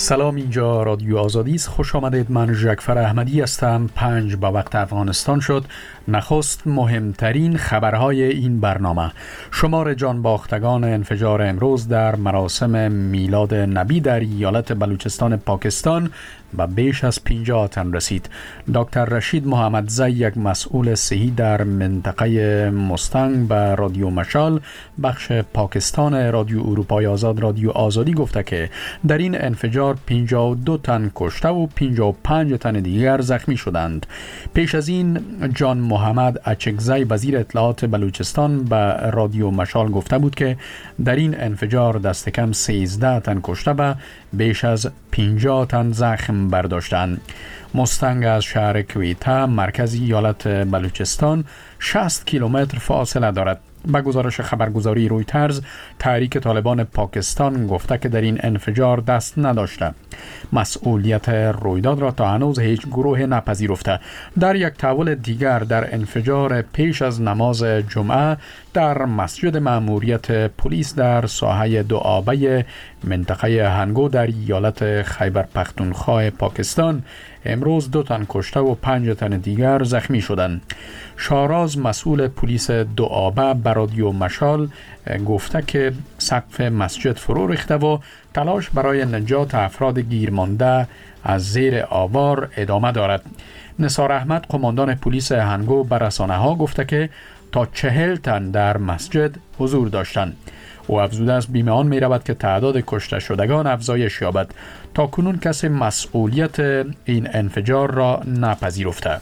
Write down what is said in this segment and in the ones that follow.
سلام، اینجا رادیو آزادی است. خوش آمدید. من ژکفر احمدی هستم. 5 به وقت افغانستان شد. نخست مهمترین خبرهای این برنامه: شمار جانباختگان انفجار امروز در مراسم میلاد نبی در ایالت بلوچستان پاکستان و بیش از 50 تن رسید. دکتر رشید محمدزی، یک مسئول صحی در منطقه مستنگ به رادیو مشال بخش پاکستان رادیو اروپای آزاد رادیو آزادی گفته که در این انفجار 52 تن کشته و 55 تن دیگر زخمی شدند. پیش از این جان محمد اچکزی، وزیر اطلاعات بلوچستان، به رادیو مشال گفته بود که در این انفجار دست کم 13 تن کشته و بیش از 50 تن زخم برداشتند. مستنگ از شهر کویته، مرکز ایالت بلوچستان، 60 کیلومتر فاصله دارد. به گزارش خبرگزاری رویترز، تحریک طالبان پاکستان گفته که در این انفجار دست نداشته. مسئولیت رویداد را تا هنوز هیچ گروه نپذیرفته. در یک تحول دیگر، در انفجار پیش از نماز جمعه در مسجد مأموریت پلیس در ساحه دوآبه منطقه هنگو در ایالت خیبر پختونخوا پاکستان امروز 2 تن کشته و 5 تن دیگر زخمی شدند. شاراز، مسئول پلیس دوآبه، به رادیو مشال گفته که سقف مسجد فرو ریخته و تلاش برای نجات افراد گیرمانده از زیر آوار ادامه دارد. نثار احمد، قماندان پلیس هنگو، به رسانه‌ها گفته که تا 40 تن در مسجد حضور داشتند. او افزوده است بیمه‌آن می رود که تعداد کشته شدگان افزایش یابد. تا کنون کسی مسئولیت این انفجار را نپذیرفته.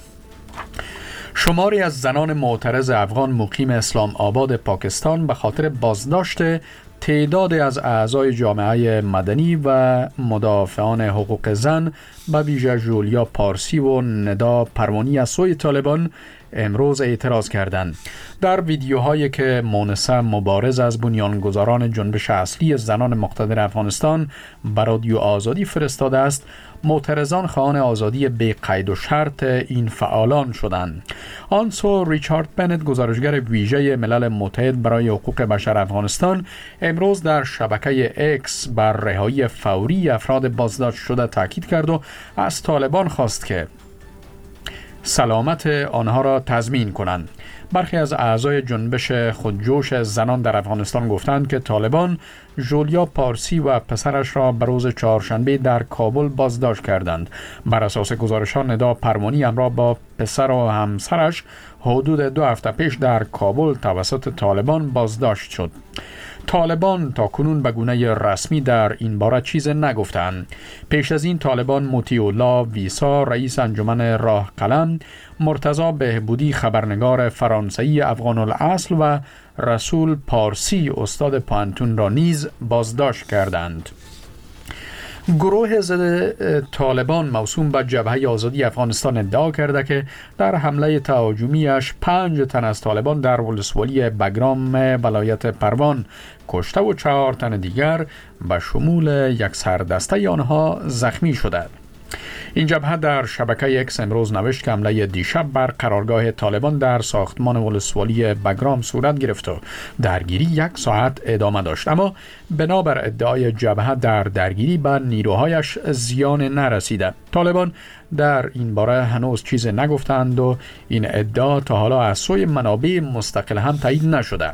شماری از زنان معترض افغان مقیم اسلام آباد پاکستان به خاطر بازداشت تعدادی از اعضای جامعه مدنی و مدافعان حقوق زن، به ویژه جولیا پارسی و ندا پروانی، از سوی طالبان امروز اعتراض کردند. در ویدیوهایی که مونسه مبارز از بنیانگذاران جنبش اصلی زنان مقتدر افغانستان به رادیو آزادی فرستاده است، معترضان خواهان آزادی بی قید و شرط این فعالان شدند. آن سو ریچارد بنت، گزارشگر ویژه ملل متحد برای حقوق بشر افغانستان، امروز در شبکه اکس بر رهایی فوری افراد بازداشت شده تاکید کرد و از طالبان خواست که سلامت آنها را تضمین کنند. برخی از اعضای جنبش خودجوش زنان در افغانستان گفتند که طالبان جولیا پارسی و پسرش را به روز چهارشنبه در کابل بازداشت کردند. بر اساس گزارش‌ها، ندا پروانی همراه با پسر و همسرش حدود 2 هفته پیش در کابل توسط طالبان بازداشت شد. طالبان تا کنون به گونه رسمی در این باره چیز نگفتند. پیش از این طالبان مطیع الله ویسا، رئیس انجمن راه قلم، مرتضی بهبودی، خبرنگار فرانسوی افغان الاصل، و رسول پارسی، استاد پانتون، را نیز بازداشت کردند. گروه ضد طالبان موسوم به جبهه آزادی افغانستان ادعا کرده که در حمله تهاجمیش 5 تن از طالبان در ولسوالی بگرام ولایت پروان کشته و 4 تن دیگر به شمول یک سردسته آنها زخمی شده. این جبهه در شبکه اکس امروز نوشت که حمله دیشب بر قرارگاه طالبان در ساختمان ولسوالی بگرام صورت گرفت و درگیری 1 ساعت ادامه داشت، اما بنابر ادعای جبهه در درگیری به نیروهایش زیان نرسیده. طالبان در این باره هنوز چیز نگفتند و این ادعا تا حالا از سوی منابع مستقل هم تایید نشده.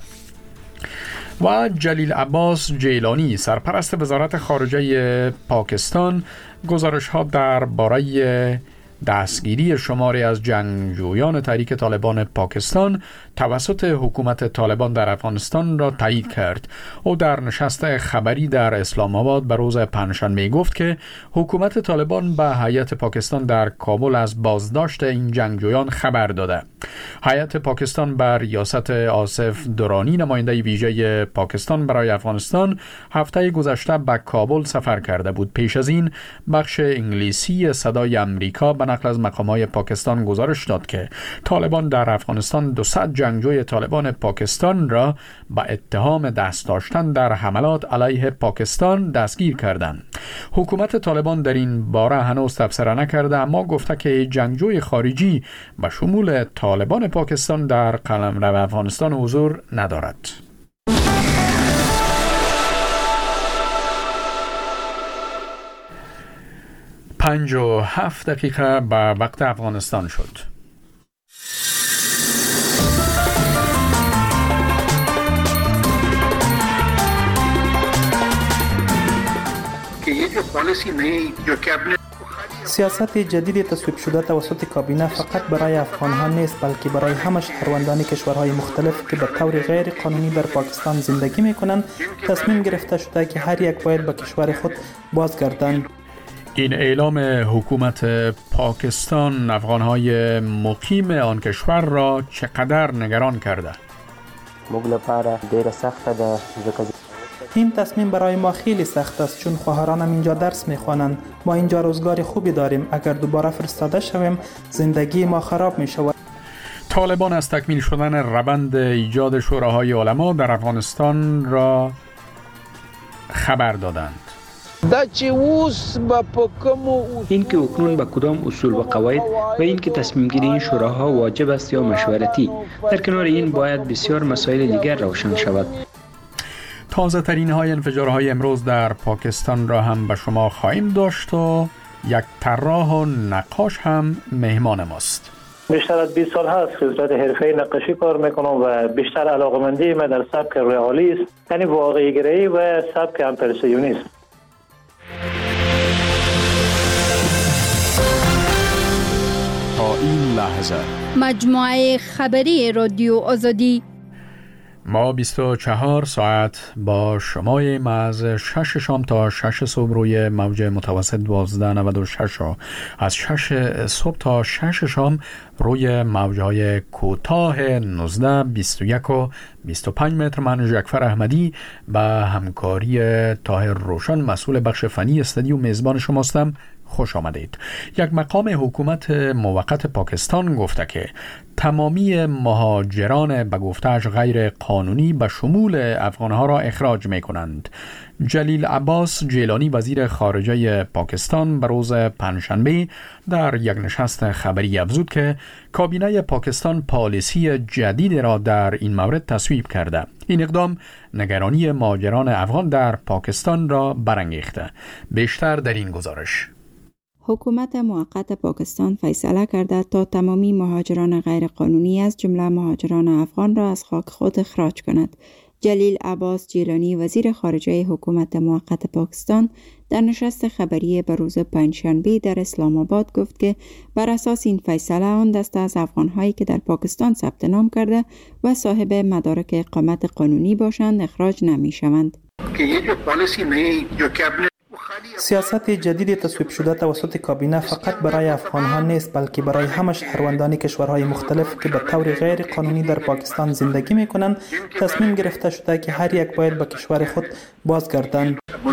و جلیل عباس جیلانی، سرپرست وزارت خارجه پاکستان، گزارش‌ها درباره دستگیری شماری از جنگجویان تحریک طالبان پاکستان توسط حکومت طالبان در افغانستان را تایید کرد. او در نشست خبری در اسلام آباد به روز پنجشنبه گفت که حکومت طالبان به هیئت پاکستان در کابل از بازداشت این جنگجویان خبر داده. هیئت پاکستان بر ریاست آصف درانی، نماینده ویژه پاکستان برای افغانستان، هفته گذشته به کابل سفر کرده بود. پیش از این بخش انگلیسی صدای امریکا به نقل از مقامات پاکستان گزارش داد که طالبان در افغانستان 200 جنگجوی طالبان پاکستان را به اتهام دست داشتن در حملات علیه پاکستان دستگیر کردند. حکومت طالبان در این باره هنوز تبصره نکرده، اما گفته که جنگجوی خارجی به شمول طالبان پاکستان در قلمرو افغانستان حضور ندارد. 5:07 به وقت افغانستان شد. سیاست جدید تصویب شده توسط کابینه فقط برای افغان‌ها نیست، بلکه برای همه شهروندان کشورهای مختلف که به طور غیر قانونی در پاکستان زندگی می‌کنند تصمیم گرفته شده که هر یک باید به کشور خود بازگردند. این اعلام حکومت پاکستان افغان‌های مقیم آن کشور را چقدر نگران کرده؟ این تصمیم برای ما خیلی سخت است، چون خواهرانم اینجا درس می‌خوانند. ما اینجا روزگار خوبی داریم. اگر دوباره فرستاده شویم زندگی ما خراب می‌شود. طالبان از تکمیل شدن روند ایجاد شوراهای علما در افغانستان را خبر دادند. این که اکنون به کدام اصول و قواعد و این که تصمیم گیری این شوراها واجب است یا مشورتی، در کنار این باید بسیار مسائل دیگر روشن شود. تازه ترین های انفجارهای امروز در پاکستان را هم به شما خواهیم داشت و یک طراح و نقاش هم مهمان ماست. بیشتر از 20 سال هست که صورت حرفه‌ای نقاشی کار میکنم و بیشتر علاقه‌مندی من در سبک رئالی است، یعنی واقعی گرایی و سبک امپرسیونیست. تا این لحظه مجموعه خبری رادیو آزادی ما 24 ساعت با شماییم از 6 شام تا 6 صبح روی موج متوسط 1296 و از 6 صبح تا 6 شام روی موجهای کوتاه 19 21 و 25 متر. من جعفر احمدی به همکاری طاهر روشن مسئول بخش فنی استودیو میزبان شماستم. خوش آمدید. یک مقام حکومت موقت پاکستان گفته که تمامی مهاجران به گفته‌اش غیر قانونی به شمول افغانها را اخراج می کنند. جلیل عباس جیلانی وزیر خارجه پاکستان به روز پنجشنبه در یک نشست خبری افزود که کابینه پاکستان پالیسی جدید را در این مورد تصویب کرده. این اقدام نگرانی مهاجران افغان در پاکستان را برانگیخته. بیشتر در این گزارش. حکومت موقت پاکستان فیصله کرده تا تمامی مهاجران غیرقانونی از جمله مهاجران افغان را از خاک خود اخراج کند. جلیل عباس جیلانی وزیر خارجه حکومت موقت پاکستان در نشست خبری به روز پنجشنبه در اسلام آباد گفت که بر اساس این فیصله آن دسته از افغان‌هایی که در پاکستان ثبت نام کرده و صاحب مدارک اقامت قانونی باشند اخراج نمی‌شوند. سیاست جدید تصویب شده توسط کابینه فقط برای افغان‌ها نیست، بلکه برای همه شهروندان کشورهای مختلف که به طور غیر قانونی در پاکستان زندگی می‌کنند تصمیم گرفته شده که هر یک باید به کشور خود بازگردند.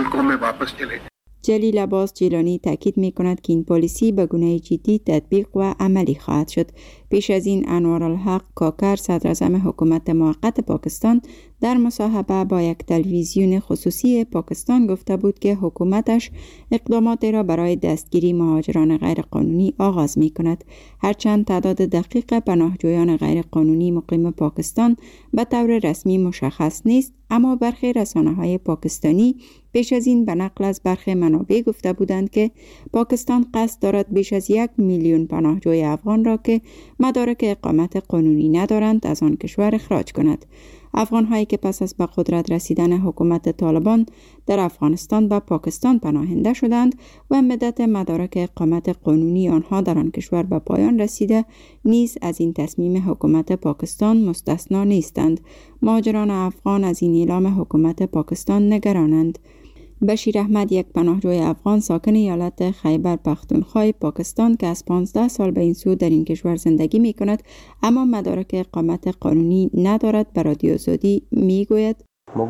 جلیل عباس جیلانی تاکید می‌کند که این پالیسی به گونه جدی تطبیق و عملی خواهد شد. پیش از این انوارالحق کاکر صدر اعظم حکومت موقت پاکستان در مصاحبه با یک تلویزیون خصوصی پاکستان گفته بود که حکومتش اقداماتی را برای دستگیری مهاجران غیرقانونی آغاز می‌کند. هرچند تعداد دقیق پناهجویان غیرقانونی مقیم پاکستان به طور رسمی مشخص نیست، اما برخی رسانه‌های پاکستانی پیش از این به نقل از برخی منابع گفته بودند که پاکستان قصد دارد بیش از 1 میلیون پناهجوی افغان را که مدارک اقامت قانونی ندارند از آن کشور اخراج کند. افغان‌هایی که پس از به قدرت رسیدن حکومت طالبان در افغانستان به پاکستان پناهنده شدند و مدت مدارک اقامت قانونی آنها در آن کشور به پایان رسیده نیز از این تصمیم حکومت پاکستان مستثنا نیستند. مهاجران افغان از این اعلام حکومت پاکستان نگرانند. بشیر احمد یک پناهجوی افغان ساکن ایالت خیبر پختونخوا پاکستان که از 15 سال به این سو در این کشور زندگی می کند اما مدارک اقامت قانونی ندارد به رادیو آزادی می گوید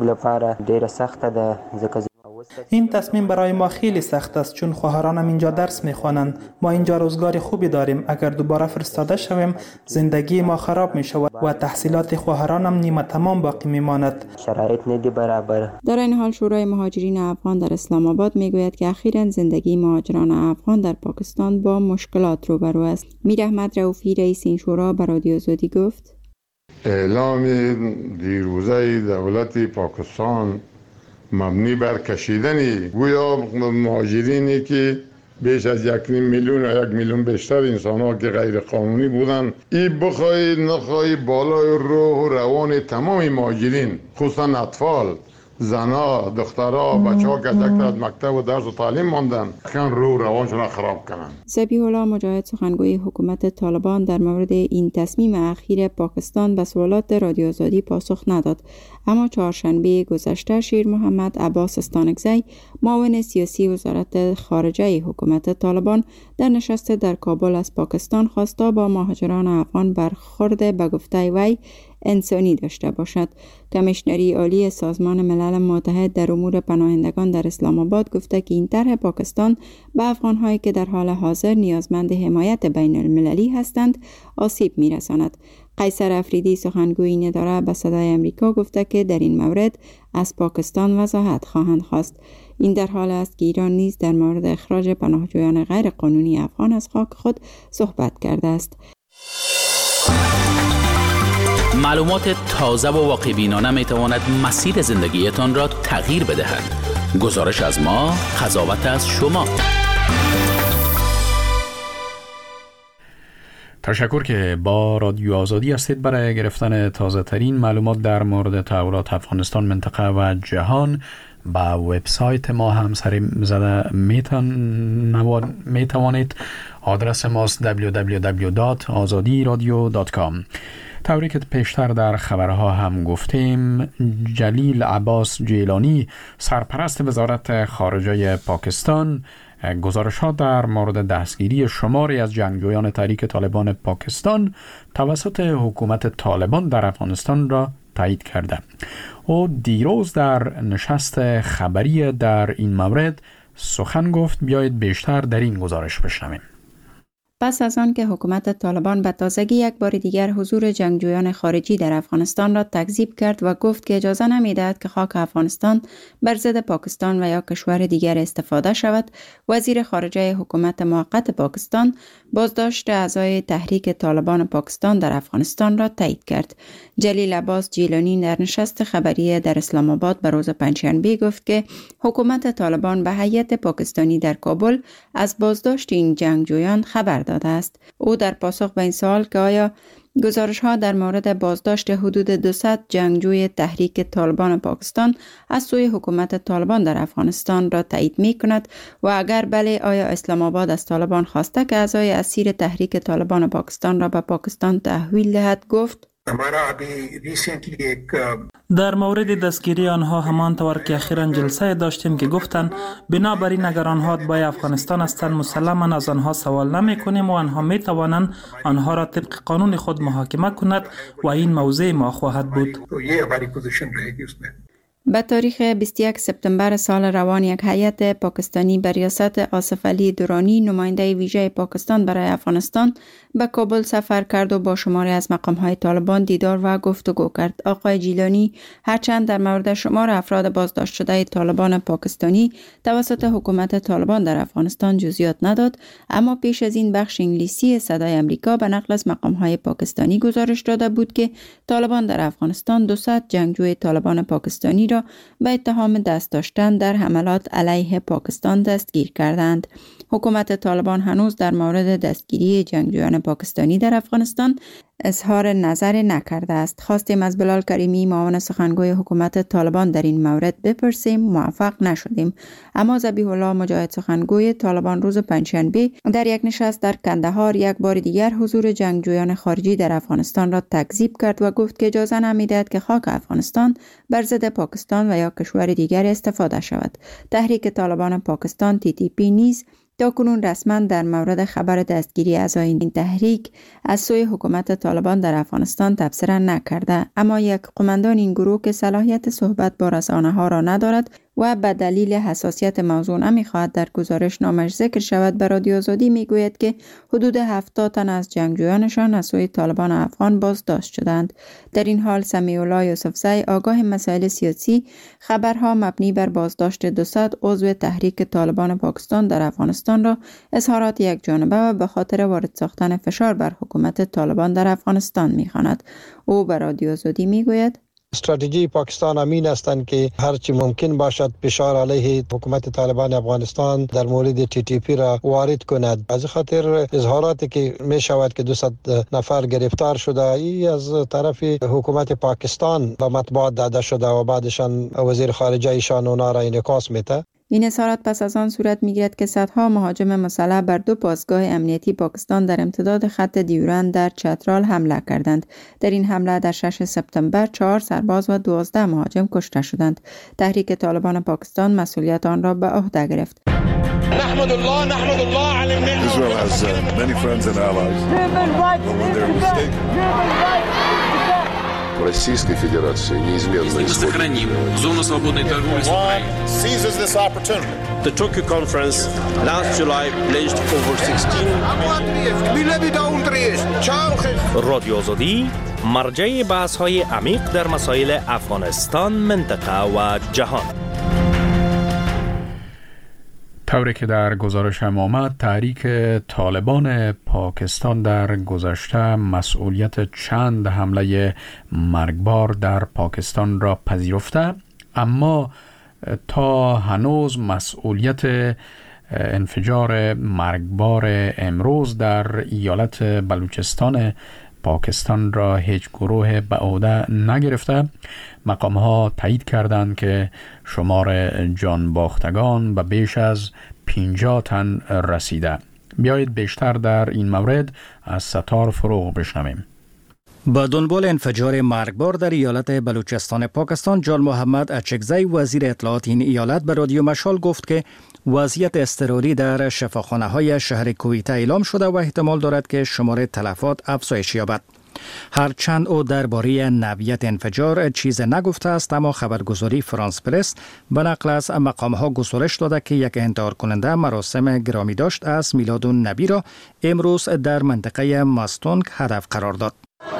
این تصمیم برای ما خیلی سخت است، چون خواهرانم اینجا درس می‌خوانند. ما اینجا روزگار خوبی داریم. اگر دوباره فرستاده شویم زندگی ما خراب می‌شود و تحصیلات خواهرانم نیمه تمام باقی می‌ماند. شرایط ندی برابر. در این حال شورای مهاجرین افغان در اسلام آباد می‌گوید که اخیراً زندگی مهاجران افغان در پاکستان با مشکلات روبرو است. میر احمد رؤوفی رئیس این شورا به رادیو آزادی گفت: اعلام دیروزه دولت پاکستان مبنی بر کشیدن گویا مهاجرینی که بیش از 1.5 میلیون یا 1 میلیون بیشتر انسان ها که غیر قانونی بودن. این بخوای نخوای بالای روح و روان تمام مهاجرین، خصوصا اطفال، زنا، دخترها، بچه‌ها که از مکتب و درس و تعلیم ماندن، کن روح روانشون خراب کنن. ذبیح الله مجاهد سخنگوی حکومت طالبان در مورد این تصمیم اخیر پاکستان به سوالات رادیو آزادی پاسخ نداد، اما چهارشنبه گذشته شیر محمد عباس استانکزی، معاون سیاسی وزارت خارجه حکومت طالبان، در نشست در کابل از پاکستان خواست تا با مهاجران افغان برخورد به گفته وی انسانی داشته باشد. کمیشنری عالی سازمان ملل متحد در امور پناهندگان در اسلام آباد گفته که این طرح پاکستان به افغان‌هایی که در حال حاضر نیازمند حمایت بین المللی هستند آسیب می‌رساند. قیصر افریدی سخنگوی این اداره به صدای امریکا گفته که در این مورد از پاکستان وضاحت خواهند خواست. این در حال است که ایران نیز در مورد اخراج پناهجویان غیر قانونی افغان از خاک خود صحبت کرده است. معلومات تازه و واقع بینانه می تواند مسیر زندگیتان را تغییر بدهد. گزارش از ما، قضاوت از شما. تشکر که با رادیو آزادی هستید. برای گرفتن تازه ترین معلومات در مورد تحولات افغانستان، منطقه و جهان به وبسایت ما هم سری زده می توانید. آدرس ماست www.azadiradio.com. طوری که پیشتر در خبرها هم گفتیم، جلیل عباس جیلانی، سرپرست وزارت خارجه پاکستان، گزارش‌ها در مورد دستگیری شماری از جنگجویان تحریک طالبان پاکستان توسط حکومت طالبان در افغانستان را تایید کرده. او دیروز در نشست خبری در این مورد سخن گفت. بیایید بیشتر در این گزارش بشنویم. پس از آن که حکومت طالبان به تازگی یک بار دیگر حضور جنگجویان خارجی در افغانستان را تکذیب کرد و گفت که اجازه نمی‌دهد که خاک افغانستان بر ضد پاکستان و یا کشور دیگر استفاده شود، وزیر خارجه حکومت موقت پاکستان بازداشت اعضای تحریک طالبان پاکستان در افغانستان را تایید کرد. جلیل عباس جیلانی در نشست خبری در اسلام آباد به روز پنجشنبه گفت که حکومت طالبان به هیئت پاکستانی در کابل از بازداشت این جنگجویان خبر داده است. او در پاسخ به این سوال که آیا گزارش‌ها در مورد بازداشت حدود 200 جنگجوی تحریک طالبان پاکستان از سوی حکومت طالبان در افغانستان را تایید می‌کند و اگر بله، آیا اسلام آباد از طالبان خواسته که اعضای اسیر تحریک طالبان پاکستان را به پاکستان تحویل دهد، گفت در مورد دستگیری آنها همان طور که اخیراً جلسه داشتیم که گفتند بنابراین اگر آنها اتباع افغانستان هستند مسلماً از آنها سوال نمی کنیم و آنها می توانند آنها را طبق قانون خود محاکمه کند و این موضع ما خواهد بود. به تاریخ 21 سپتامبر سال روان یک هیئت پاکستانی به ریاست آصف علی درانی، نماینده ویژه پاکستان برای افغانستان، به کابل سفر کرد و با شماری از مقام‌های طالبان دیدار و گفتگو کرد. آقای جیلانی هرچند در مورد شمار افراد بازداشت شده طالبان پاکستانی توسط حکومت طالبان در افغانستان جزئیات نداد، اما پیش از این بخش انگلیسی صدای امریکا به نقل از مقام‌های پاکستانی گزارش داده بود که طالبان در افغانستان 200 جنگجوی طالبان پاکستانی را به اتهام دست داشتن در حملات علیه پاکستان دستگیر کردند. حکومت طالبان هنوز در مورد دستگیری جنگجویان پاکستانی در افغانستان اظهار نظر نکرده است. خواستیم از بلال کریمی، معاون سخنگوی حکومت طالبان، در این مورد بپرسیم، موفق نشدیم. اما ذبیح الله مجاهد سخنگوی طالبان روز پنجشنبه در یک نشست در کندهار یک بار دیگر حضور جنگجویان خارجی در افغانستان را تکذیب کرد و گفت که اجازه نمی‌دهد که خاک افغانستان بر ضد پاکستان و یا کشور دیگر استفاده شود. تحریک طالبان پاکستان TTP نیز تاکنون رسما در مورد خبر دستگیری اعضای این تحریک از سوی حکومت طالبان در افغانستان تبصره نکرده، اما یک قماندان این گروه که صلاحیت صحبت با رسانه‌ها را ندارد و به دلیل حساسیت موضوع نمی‌خواهد در گزارش نامش ذکر شود، به رادیو آزادی میگوید که حدود 70 تن از جنگجویانشان از سوی طالبان افغان بازداشت شدند. در این حال سمیع الله یوسفزی، آگاه مسائل سیاسی، خبرها مبنی بر بازداشت 200 عضو تحریک طالبان پاکستان در افغانستان را اظهارات یک جانبه و به خاطر وارد ساختن فشار بر حکومت طالبان در افغانستان می‌خواند. او به رادیو آزادی میگوید استراتژی پاکستان امین هستند که هرچی ممکن باشد فشار علیه حکومت طالبان افغانستان در مورد TTP را وارد کند. از خاطر اظهاراتی که می شود که 200 نفر گرفتار شده ای از طرف حکومت پاکستان و مطبوعات داده شده و بعدشان وزیر خارجه ایشان اونا را انعکاس میده. این اظهارات پس از آن صورت میگیرد که صدها مهاجم مسلح بر 2 پاسگاه امنیتی پاکستان در امتداد خط دیورند در چترال حمله کردند. در این حمله در 6 سپتامبر 4 سرباز و 12 مهاجم کشته شدند. تحریک طالبان پاکستان مسئولیت آن را به عهده گرفت. نحمد الله علی النعمة. Israel has many friends and allies. Российской Федерации неизменно сохраним зону свободной торговли с Украиной. Seizes this opportunity. The Tokyo conference last July pledged over 16 رادیو آزادی مرجع بحث‌های عمیق در مسائل افغانستان، منطقه و جهان. طوری که در گزارش هم آمد، تحریک طالبان پاکستان در گذشته مسئولیت چند حمله مرگبار در پاکستان را پذیرفته، اما تا هنوز مسئولیت انفجار مرگبار امروز در ایالت بلوچستان پاکستان را هیچ گروه به عهده نگرفته. مقام‌ها تایید کردند که شمار جان باختگان به بیش از 50 تن رسیده. بیایید بیشتر در این مورد از ستار فروغ بشنویم. با دنبال انفجار مرگبار در ایالت بلوچستان پاکستان، جان محمد اچکزی وزیر اطلاعات این ایالت به رادیو مشال گفت که وضعیت اضطراری در شفاخانه‌های شهر کویته اعلام شده و احتمال دارد که شمار تلفات افزایش یابد. هرچند او درباره نوعیت انفجار چیز نگفته است، اما خبرگزاری فرانس پرس به نقل از مقام‌ها گزارش داده که یک انتحار کننده مراسم گرامی داشت از میلادالنبی را امروز در منطقه ماستونگ هدف قرار داد.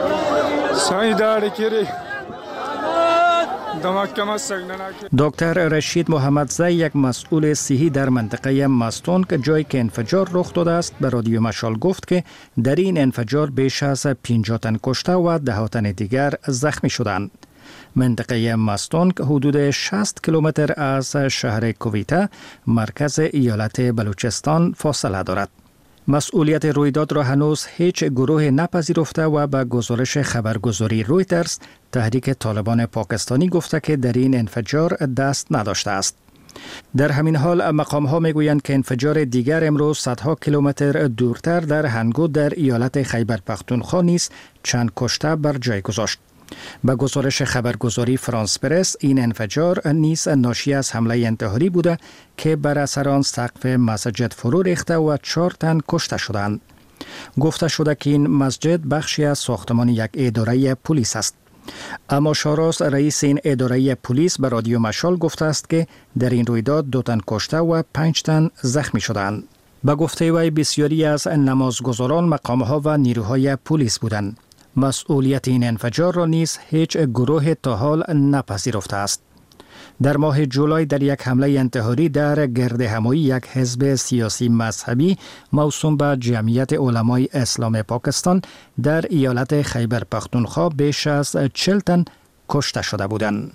دکتر رشید محمدزی، یک مسئول صحی در منطقه ماستونگ جایی که انفجار رخ داده است، به رادیو مشال گفت که در این انفجار بیش از 50 تن کشته و 10 تن دیگر زخمی شدند. منطقه ماستونگ حدود 60 کیلومتر از شهر کویته، مرکز ایالت بلوچستان، فاصله دارد. مسئولیت رویداد را هنوز هیچ گروه نپذیرفته و به گزارش خبرگزاری رویترز، تحریک طالبان پاکستانی گفته که در این انفجار دست نداشته است. در همین حال مقام‌ها میگویند که انفجار دیگر امروز صدها کیلومتر دورتر در هنگو در ایالت خیبر پختونخوا نیز چند کشته بر جای گذاشت. به گزارش خبرگزاری فرانس پرس، این انفجار نیز ناشی از حمله انتحاری بوده که بر اثر آن سقف مسجد فرو ریخته و 4 تن کشته شدند. گفته شده که این مسجد بخشی از ساختمان یک اداره پلیس است. اما شاراس، رئیس این اداره پلیس، به رادیو مشال گفته است که در این رویداد 2 تن کشته و 5 تن زخمی شدند. به گفته وی بسیاری از نمازگزاران مقام‌ها و نیروهای پلیس بودند. مسئولیت این انفجار را نیز هیچ گروه تا حال نپذیرفته است. در ماه جولای در یک حمله انتحاری در گردهمایی یک حزب سیاسی مذهبی موسوم به جمعیت علمای اسلام پاکستان در ایالت خیبر پختونخوا بیش از 40 تن کشته شده بودند.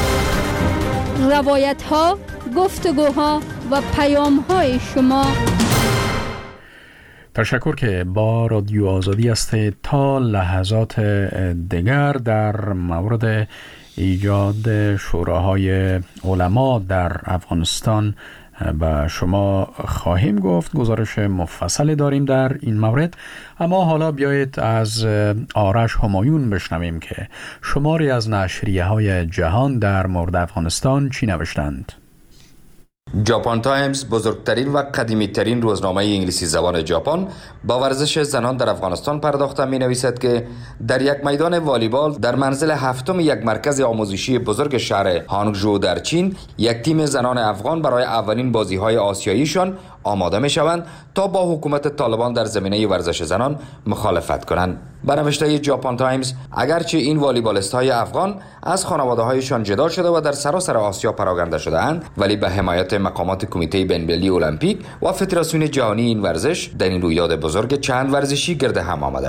روایت‌ها، گفتگوها و پیام‌های شما. تشکر که با رادیو آزادی هستید. تا لحظات دیگر در مورد ایجاد شوراهای علما در افغانستان به شما خواهیم گفت. گزارش مفصلی داریم در این مورد، اما حالا بیایید از آرش همایون بشنویم که شماری از نشریه‌های جهان در مورد افغانستان چی نوشتند. ژاپن تایمز، بزرگترین و قدیمی ترین روزنامه انگلیسی زبان ژاپن، با ورزش زنان در افغانستان پرداخته می نویسد که در یک میدان والیبال در منزل هفتم یک مرکز آموزشی بزرگ شهر هانگژو در چین، یک تیم زنان افغان برای اولین بازی‌های آسیاییشان آماده می شوند تا با حکومت طالبان در زمینه ورزش زنان مخالفت کنند. به نوشته ژاپن تایمز، اگرچه این والیبالیست‌های افغان از خانواده‌هایشان جدا شده و در سراسر آسیا پراگنده شده‌اند، ولی به حمایت مقامات کمیته بین‌المللی المپیک و فدراسیون جهانی این ورزش در این رویداد بزرگ چند ورزشی گرد هم آمده‌اند.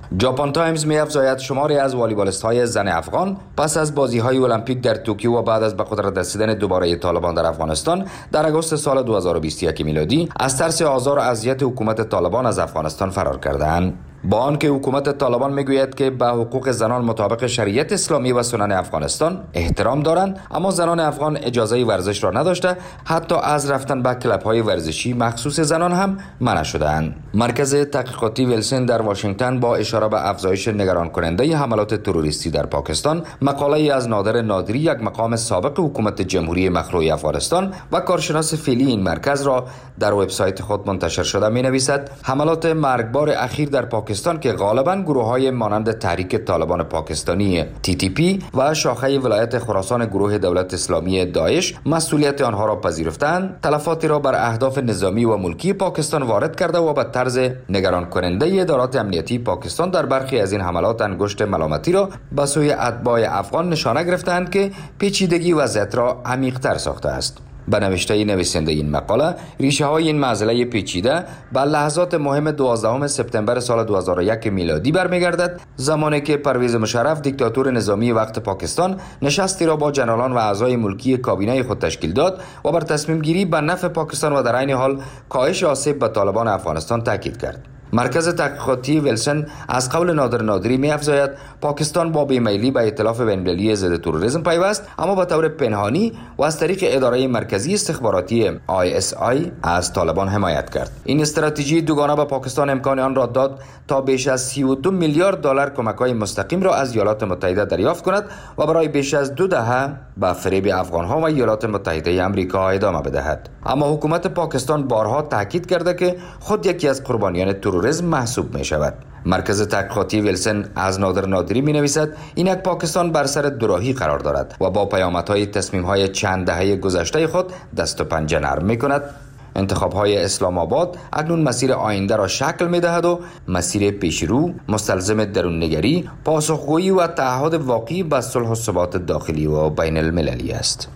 ژاپن تایمز می‌افزاید شماری از والیبالیست‌های زن افغان پس از بازی‌های المپیک در توکیو و بعد از به قدرت رسیدن دوباره طالبان در افغانستان در آگوست سال 2021 میلادی از ترس آزار و اذیت حکومت طالبان از افغانستان فرار کردند. با آنکه حکومت طالبان میگوید که به حقوق زنان مطابق شریعت اسلامی و سنن افغانستان احترام دارند، اما زنان افغان اجازه ورزش را نداشته، حتی از رفتن به کلب‌های ورزشی مخصوص زنان هم منع شدند. مرکز تحقیقاتی ویلسن در واشنگتن با اشاره به افزایش نگران کننده حملات تروریستی در پاکستان مقاله از نادر نادری، یک مقام سابق حکومت جمهوری مخلوع افغانستان و کارشناس فعلی این مرکز را در وبسایت خود منتشر شده می‌نویسد حملات مرگبار اخیر در پاکستان که غالباً گروه‌های مانند تحریک طالبان پاکستانی TTP و شاخه ولایت خراسان گروه دولت اسلامی داعش مسئولیت آنها را پذیرفتند، تلفاتی را بر اهداف نظامی و ملکی پاکستان وارد کرده و به طرز نگران کننده ادارات امنیتی پاکستان در برخی از این حملات انگشت ملامتی را به سوی اتباع افغان نشانه گرفتند که پیچیدگی وضعیت را عمیق‌تر ساخته است. به نوشته نویسنده این مقاله، ریشه های این معضله پیچیده به لحظات مهم 12 سپتامبر سال 2001 میلادی برمیگردد، زمانی که پرویز مشرف دیکتاتور نظامی وقت پاکستان نشستی را با جنرالان و اعضای ملکی کابینه خود تشکیل داد و بر تصمیم گیری به نفع پاکستان و در عین حال کاهش آسیب به طالبان افغانستان تاکید کرد. مرکز تحقیقاتی ویلسن از قول نادر نادری می‌افزاید پاکستان با بیمیلی به ائتلاف بین‌المللی ضد تروریسم پیوست، اما به طور پنهانی و از طریق اداره مرکزی استخباراتی ISI از طالبان حمایت کرد. این استراتژی دوگانه به پاکستان امکان آن را داد تا بیش از 32 میلیارد دلار کمک‌های مستقیم را از ایالات متحده دریافت کند و برای بیش از 2 دهه به فریب افغان‌ها و ایالات متحده آمریکا ادامه بدهد. اما حکومت پاکستان بارها تاکید کرده که خود یکی از قربانیان تروریسم محسوب می شود. مرکز تحقیقاتی ویلسن از نادر نادری می نویسد اینک پاکستان بر سر دوراهی قرار دارد و با پیامدهای تصمیم‌های چند دهه گذشته خود دست و پنجه نرم می کند. انتخاب‌های اسلام آباد اکنون مسیر آینده را شکل می‌دهد و مسیر پیشرو مستلزم درون‌نگری، پاسخگویی و تعهد واقعی به صلح و ثبات داخلی و بین المللی است.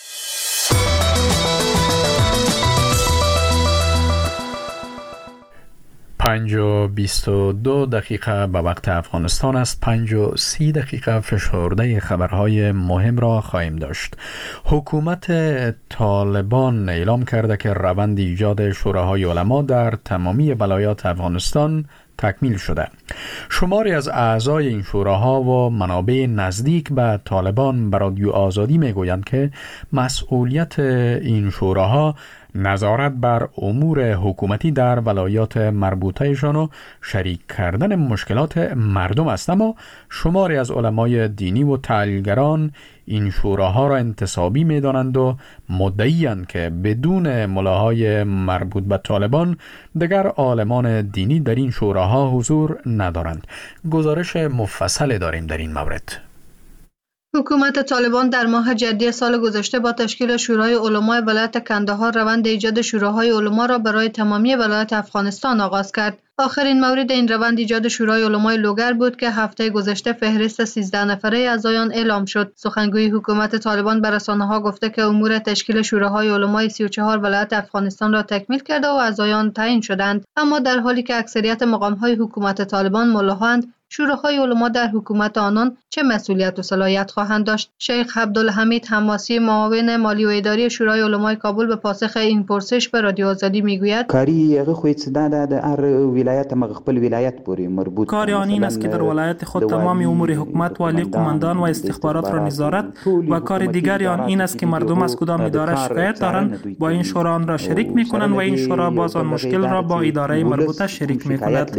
5:22 دقیقه به وقت افغانستان است. 5:30 دقیقه فشرده خبرهای مهم را خواهیم داشت. حکومت طالبان اعلام کرده که روند ایجاد شوراهای علما در تمامی ولایات افغانستان تکمیل شده. شماری از اعضای این شوراها و منابع نزدیک به طالبان به رادیو آزادی میگویند که مسئولیت این شوراها نظارت بر امور حکومتی در ولایات مربوطهشان و شریک کردن مشکلات مردم است، اما شماری از علمای دینی و تحلیلگران این شوراها را انتصابی می‌دانند و مدعی‌اند که بدون ملاهای مربوط به طالبان دیگر عالمان دینی در این شوراها حضور ندارند. گزارش مفصل داریم در این مورد. حکومت طالبان در ماه جدی سال گذشته با تشکیل شورای علمای ولایت کندهار روند ایجاد شوراهای علما را برای تمامی ولایت افغانستان آغاز کرد. آخرین مورد این روند ایجاد شورای علمای لوگر بود که هفته گذشته فهرست 13 نفره از آن اعلام شد. سخنگوی حکومت طالبان به رسانه‌ها گفته که امور تشکیل شوراهای علمای 34 ولایت افغانستان را تکمیل کرده و از آن تعیین شدند، اما در حالی که اکثریت مقام‌های حکومت طالبان ملاهاند، شوراهای علما در حکومت آنان چه مسئولیت و صلاحیت خواهند داشت؟ شیخ عبدالحمید حماسی معاون مالی و اداری شورای علمای کابل به پاسخ این پرسش به رادیو آزادی میگوید کاری هغه خو د هر ولایت مغخبل ولایت پورې مربوط کاری آن این است که در ولایت خود تمام امور حکومت والی قماندان و استخبارات را نظارت و کار دیگری آن این است که مردم از کدام اداره شکایت دارند با این شورا آن را شریک میکنند و این شورا باز آن مشکل را با اداره مربوطه شریک میکند.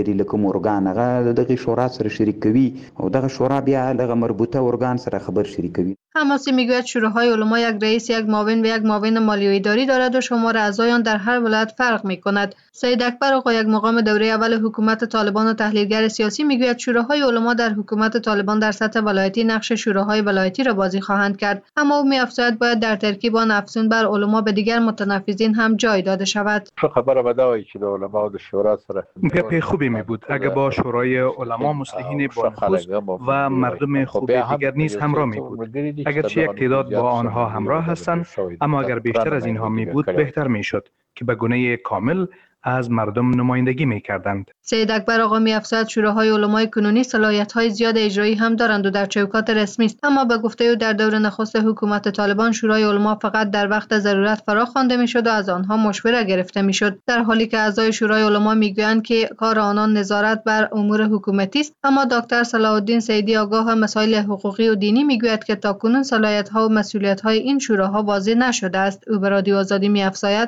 شریک کوي او دغه شورا بیا دغه مربوطه ارگان سره خبر شریک کوي. حماسی میگوید شوراهای علما یک رئیس، یک معاون و یک معاون مالی و اداری دارد و شمار اعضایان در هر ولایت فرق میکند. سید اکبر آقا، یک مقام دوره اول حکومت طالبان و تحلیلگر سیاسی، میگوید شوراهای علما در حکومت طالبان در سطح ولایتی نقش شوراهای ولایتی را بازی خواهند کرد، اما او می‌افزاید باید در ترکیب آن افزون بر علما به دیگر متنفذین هم جای داده شود. خبر بدایی که علما و شورا سره پی خوبی می بود اگر با شورای علما مصلحین با نفوذ و مردم خوب دیگر نیز همراه می بود. اگرچه یک تعداد با آنها همراه هستند، اما اگر بیشتر از اینها می بود بهتر می شد که به گونه کامل از مردم نمایندگی می‌کردند. سید اکبر آقا می‌افزاید شوراهای علمای کنونی صلاحیت‌های زیاد اجرایی هم دارند و در چوکات رسمی است، اما به گفته او در دور نخست حکومت طالبان شورای علما فقط در وقت ضرورت فرا خوانده می‌شد و از آنها مشوره گرفته می‌شد، در حالی که اعضای شورای علما می‌گویند که کار آنان نظارت بر امور حکومتی است. اما دکتر صلاح الدین سیدی آگاه مسائل حقوقی و دینی می‌گوید که تاکنون صلاحیت‌ها و مسئولیت‌های این شوراها واضح نشده است. او به رادیو آزادی می‌افزاید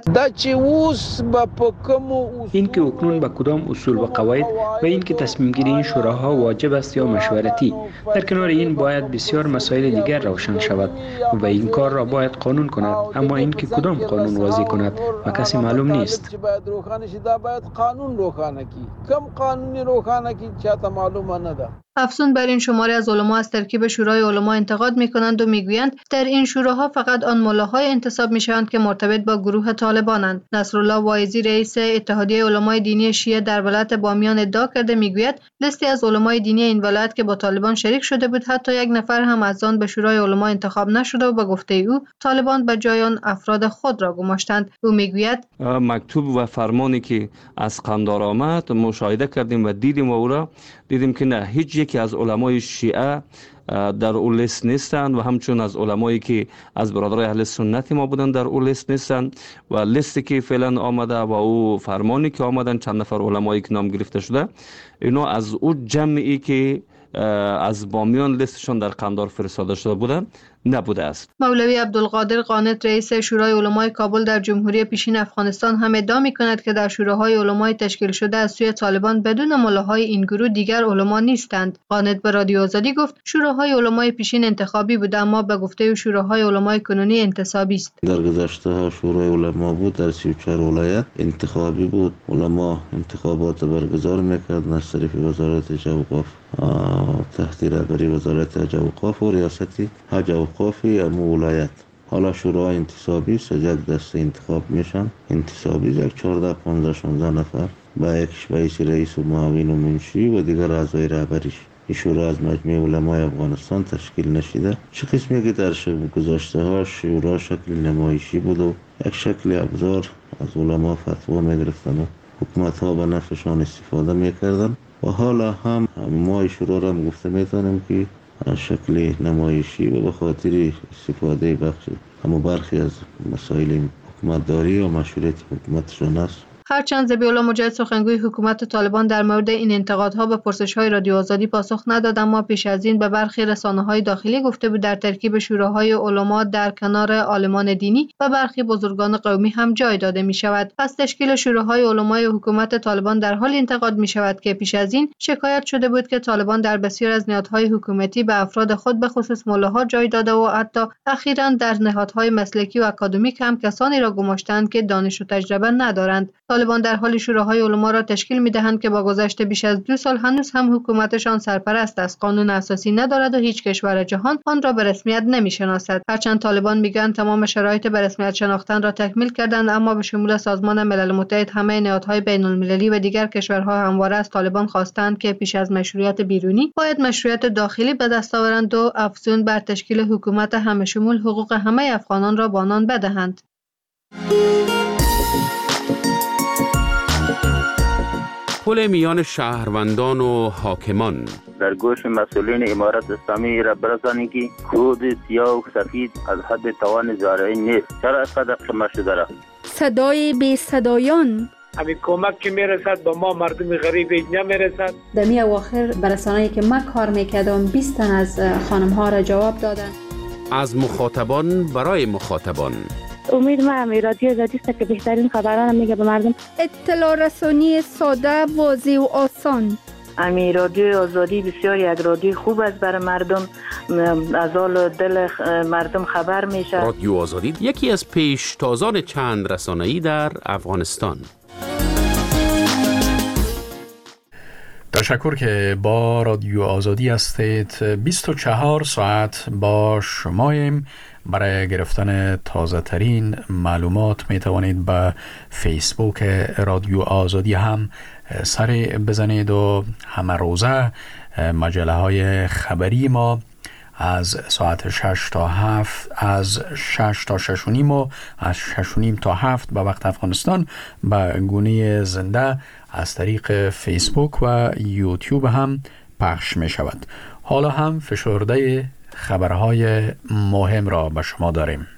این که اکنون به کدام اصول و قواعد و این که تصمیم گیری این شوراها واجب است یا مشورتی. در کنار این باید بسیار مسائل دیگر روشن شود و این کار را باید قانون کند، اما این که کدام قانون وضع کند و کسی معلوم نیست. افزون بر این شماره از علما از ترکیب شورای علما انتقاد می‌کنند و می‌گویند در این شوراها فقط آن ملاهای انتصاب می‌شوند که مرتبط با گروه طالبانند. نصرالله واعظی رئیس اتحادیه علمای دینی شیعه در ولایت بامیان ادعا کرده می‌گوید لیستی از علمای دینی این ولایت که با طالبان شریک شده بود حتی یک نفر هم از آن به شورای علما انتخاب نشده و به گفته او طالبان به جای آن افراد خود را گماشتند. او می‌گوید مکتوب و فرمانی که از قندار آمد مشاهده کردیم و دیدیم و او را دیدیم که نه هیچ یکی از علمای شیعه در اون لیست نیستند و همچون از علمایی که از برادرای اهل سنت ما بودن در اون لیست نیستند و لیستی که فعلا آمده و او فرمانی که آمدن چند نفر علمایی که نام گرفته شده اینا از اون جمعی که از بامیان لیستشون در قندار فرستاده شده بودن نبوده است. مولوی عبدالقادر قانت رئیس شورای علمای کابل در جمهوری پیشین افغانستان هم ادعا می‌کند که در شوراهای علمای تشکیل شده از سوی طالبان بدون ملاهای این گروه دیگر علما نیستند. قانت به رادیو آزادی گفت شوراهای علمای پیشین انتخابی بود، اما به گفته او شوراهای علمای کنونی انتصابی است. در گذشته ها شورای علما بود، در 34 ولایت انتخابی بود. علما انتخابات برگزار می‌کردند از طریق وزارت حج و اوقاف تحت رهبری وزارت حج و اوقاف و ریاست حج و اوقاف امو ولایت. حالا شورا انتصابی است، یک دسته انتخاب میشن، انتصابی یک 14 15 16 نفر با یکیش رئیس و معاون و منشی و دیگر اعضای رهبریش. این شورا از مجمع علمای افغانستان تشکیل نشده. چه قسمی که در گذشته ها شورا شکل نمایشی بود و یک شکل ابزار از علما فتوا میگرفتن و حکومت ها به نفعشان استفاده میکردن و حالا هم ما شورا را گفته میتونیم که شکل نمایشی و به خاطر استفاده بخش اما برخی از مسائل حکومتداری و مشروعیت حکومتشان است. هرچند ذبیح‌الله مجاهد سخنگوی حکومت طالبان در مورد این انتقادها به پرسش‌های رادیو آزادی پاسخ نداد، اما پیش از این به برخی رسانه‌های داخلی گفته بود در ترکیب شوراهای علما در کنار عالمان دینی و برخی بزرگان قومی هم جای داده می‌شود. پس تشکیل شوراهای علمای حکومت طالبان در حال انتقاد می‌شود که پیش از این شکایت شده بود که طالبان در بسیار از نهادهای حکومتی به افراد خود به خصوص ملاها جای داده و حتی اخیراً در نهادهای مسلکی و اکادمیک هم کسانی را گماشتند که دانش و تجربه ندارند. طالبان در حال شوراهای علما را تشکیل می‌دهند که با گذشت بیش از 2 سال هنوز هم حکومتشان سرپرست است، قانون اساسی ندارد و هیچ کشور جهان آن را به رسمیت نمی‌شناسد. هرچند طالبان میگن تمام شرایط به رسمیت شناختن را تکمیل کردند، اما به شمول سازمان ملل متحد همه نهادهای بین‌المللی و دیگر کشورها همواره از طالبان خواستند که پیش از مشروعیت بیرونی باید مشروعیت داخلی به دست آورند و افزون بر تشکیل حکومت همه شمول حقوق همه افغانان را به آنان بدهند. پل میان شهروندان و حاکمان در گوش مسئولین امارت اسلامی را برسانید که کود سیاه و سفید از حد توان زارعی نیست. چرا اینقدر قمه شده را؟ صدای بی صدایان همین کمک که میرسد به ما مردم غریب نمیرسد. در می اواخر برسانه‌ای که من کار میکردم 20 تن از خانم ها را جواب دادن. از مخاطبان برای مخاطبان. امید ما رادیو آزادی است که بهترین خبران میگه به مردم. اطلاع رسانی ساده، واضح و آسان. رادیو آزادی بسیار یک رادیو خوب است برای مردم، از حال دل مردم خبر میشه. رادیو آزادی یکی از پیشتازان چند رسانه‌ای در افغانستان. تشکر که با رادیو آزادی هستید. 24 ساعت با شماییم. برای گرفتن تازه ترین معلومات می توانید به فیسبوک رادیو آزادی هم سر بزنید و همه روزه مجله های خبری ما از ساعت 6 تا 7 از 6 تا 6 و نیم و از 6 و نیم تا 7 به وقت افغانستان به گونه زنده از طریق فیسبوک و یوتیوب هم پخش می شود. حالا هم فشرده خبرهای مهم را به شما داریم.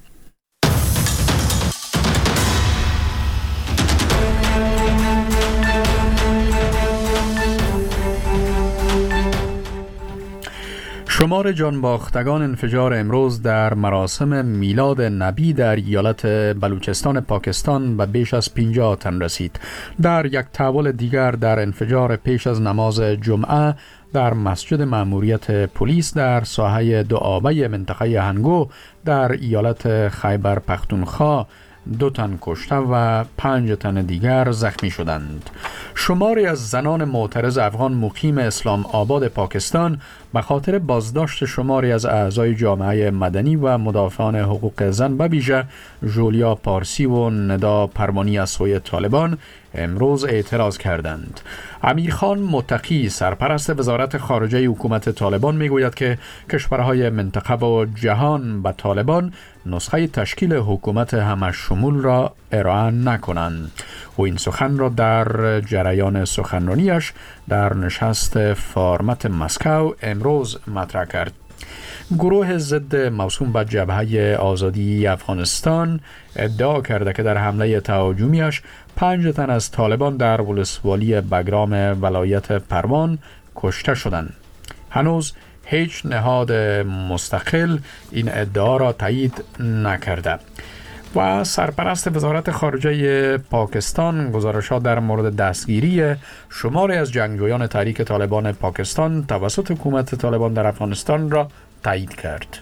شمار جانباختگان انفجار امروز در مراسم میلاد نبی در ایالت بلوچستان پاکستان به بیش از 50 تن رسید. در یک تحول دیگر در انفجار پیش از نماز جمعه در مسجد مأموریت پلیس در ساحه دعابه منطقه هنگو در ایالت خیبر پختونخوا 2 تن کشته و 5 تن دیگر زخمی شدند. شماری از زنان معترض افغان مقیم اسلام آباد پاکستان به خاطر بازداشت شماری از اعضای جامعه مدنی و مدافعان حقوق زن به ویژه ژولیا پارسی و ندا پروانی از سوی طالبان امروز اعتراض کردند. امیرخان متقی سرپرست وزارت خارجه حکومت طالبان میگوید که کشورهای منطقه و جهان به طالبان نسخه تشکیل حکومت همشمول را ارائه نکنند. و این سخن را در جریان سخنرانیش در نشست فارمت مسکو امروز مطرح کرد. گروه ضد موسوم به جبهه آزادی افغانستان ادعا کرده که در حمله تهاجمیش 5 تن از طالبان در ولسوالی بگرام ولایت پروان کشته شدند. هنوز هیچ نهاد مستقل این ادعا را تایید نکرده. و سرپرست وزارت خارجه پاکستان گزارشات در مورد دستگیری شماری از جنگجویان تحریک طالبان پاکستان توسط حکومت طالبان در افغانستان را تایید کرد.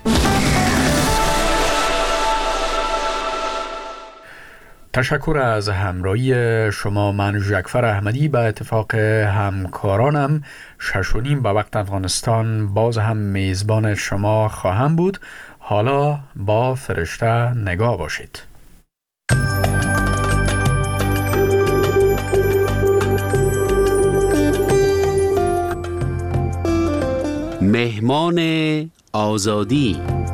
تشکر از همراهی شما. من ژکفر احمدی به اتفاق همکارانم 6:30 به وقت افغانستان باز هم میزبان شما خواهم بود. حالا با فرشته نگاه باشید. مهمان آزادی.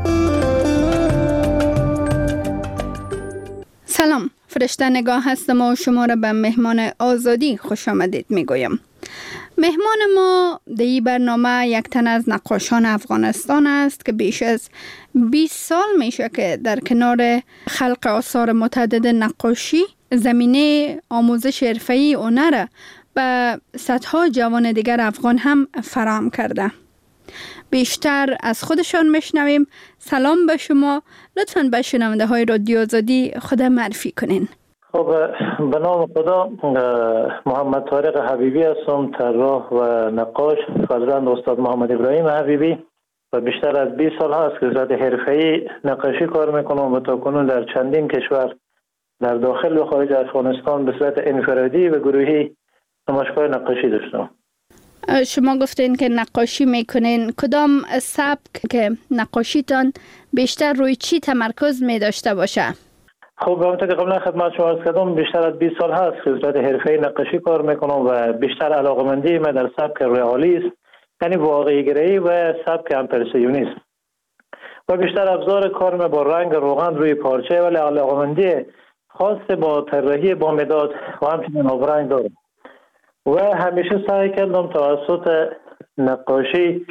سلام، فرشته نگاه هستم و شما را به مهمان آزادی خوش آمدید میگویم. مهمان ما در این برنامه یک تن از نقاشان افغانستان است که بیش از 20 سال میشه که در کنار خلق آثار متعدد نقاشی زمینه آموزش حرفه‌ای هنر به صدها جوان دیگر افغان هم فراهم کرده. بیشتر از خودشان میشنویم. سلام به شما. لطفاً به شنونده های رادیو آزادی خود معرفی کنین. خب، به نام خدا، محمد طارق حبیبی هستم، طراح و نقاش، فرزند استاد محمد ابراهیم حبیبی و بیشتر از 20 سال هست که صورت حرفه‌ای نقاشی کار میکنم و تاکنون در چندین کشور در داخل و خارج افغانستان به صورت انفرادی و گروهی نمایشگاه نقاشی داشتم. شما گفتین که نقاشی میکنین. کدام سبک که نقاشیتان بیشتر روی چی تمرکز می داشته باشه؟ خب، همونطور که قبلا خدمت شما عرض کردم، بیشتر از 20 سال هست که صورت حرفه‌ای نقاشی کار میکنم و بیشتر علاقه‌مندی من در سبک رئالیسم، یعنی واقعی گرایی و سبک امپرسیونیسم و بیشتر ابزار کار من با رنگ روغن روی پارچه، ولی علاقه‌مندی خاص با طراحی با مداد و همچنین آبرنگ دارم و همیشه سعی کردم توسط نقاشی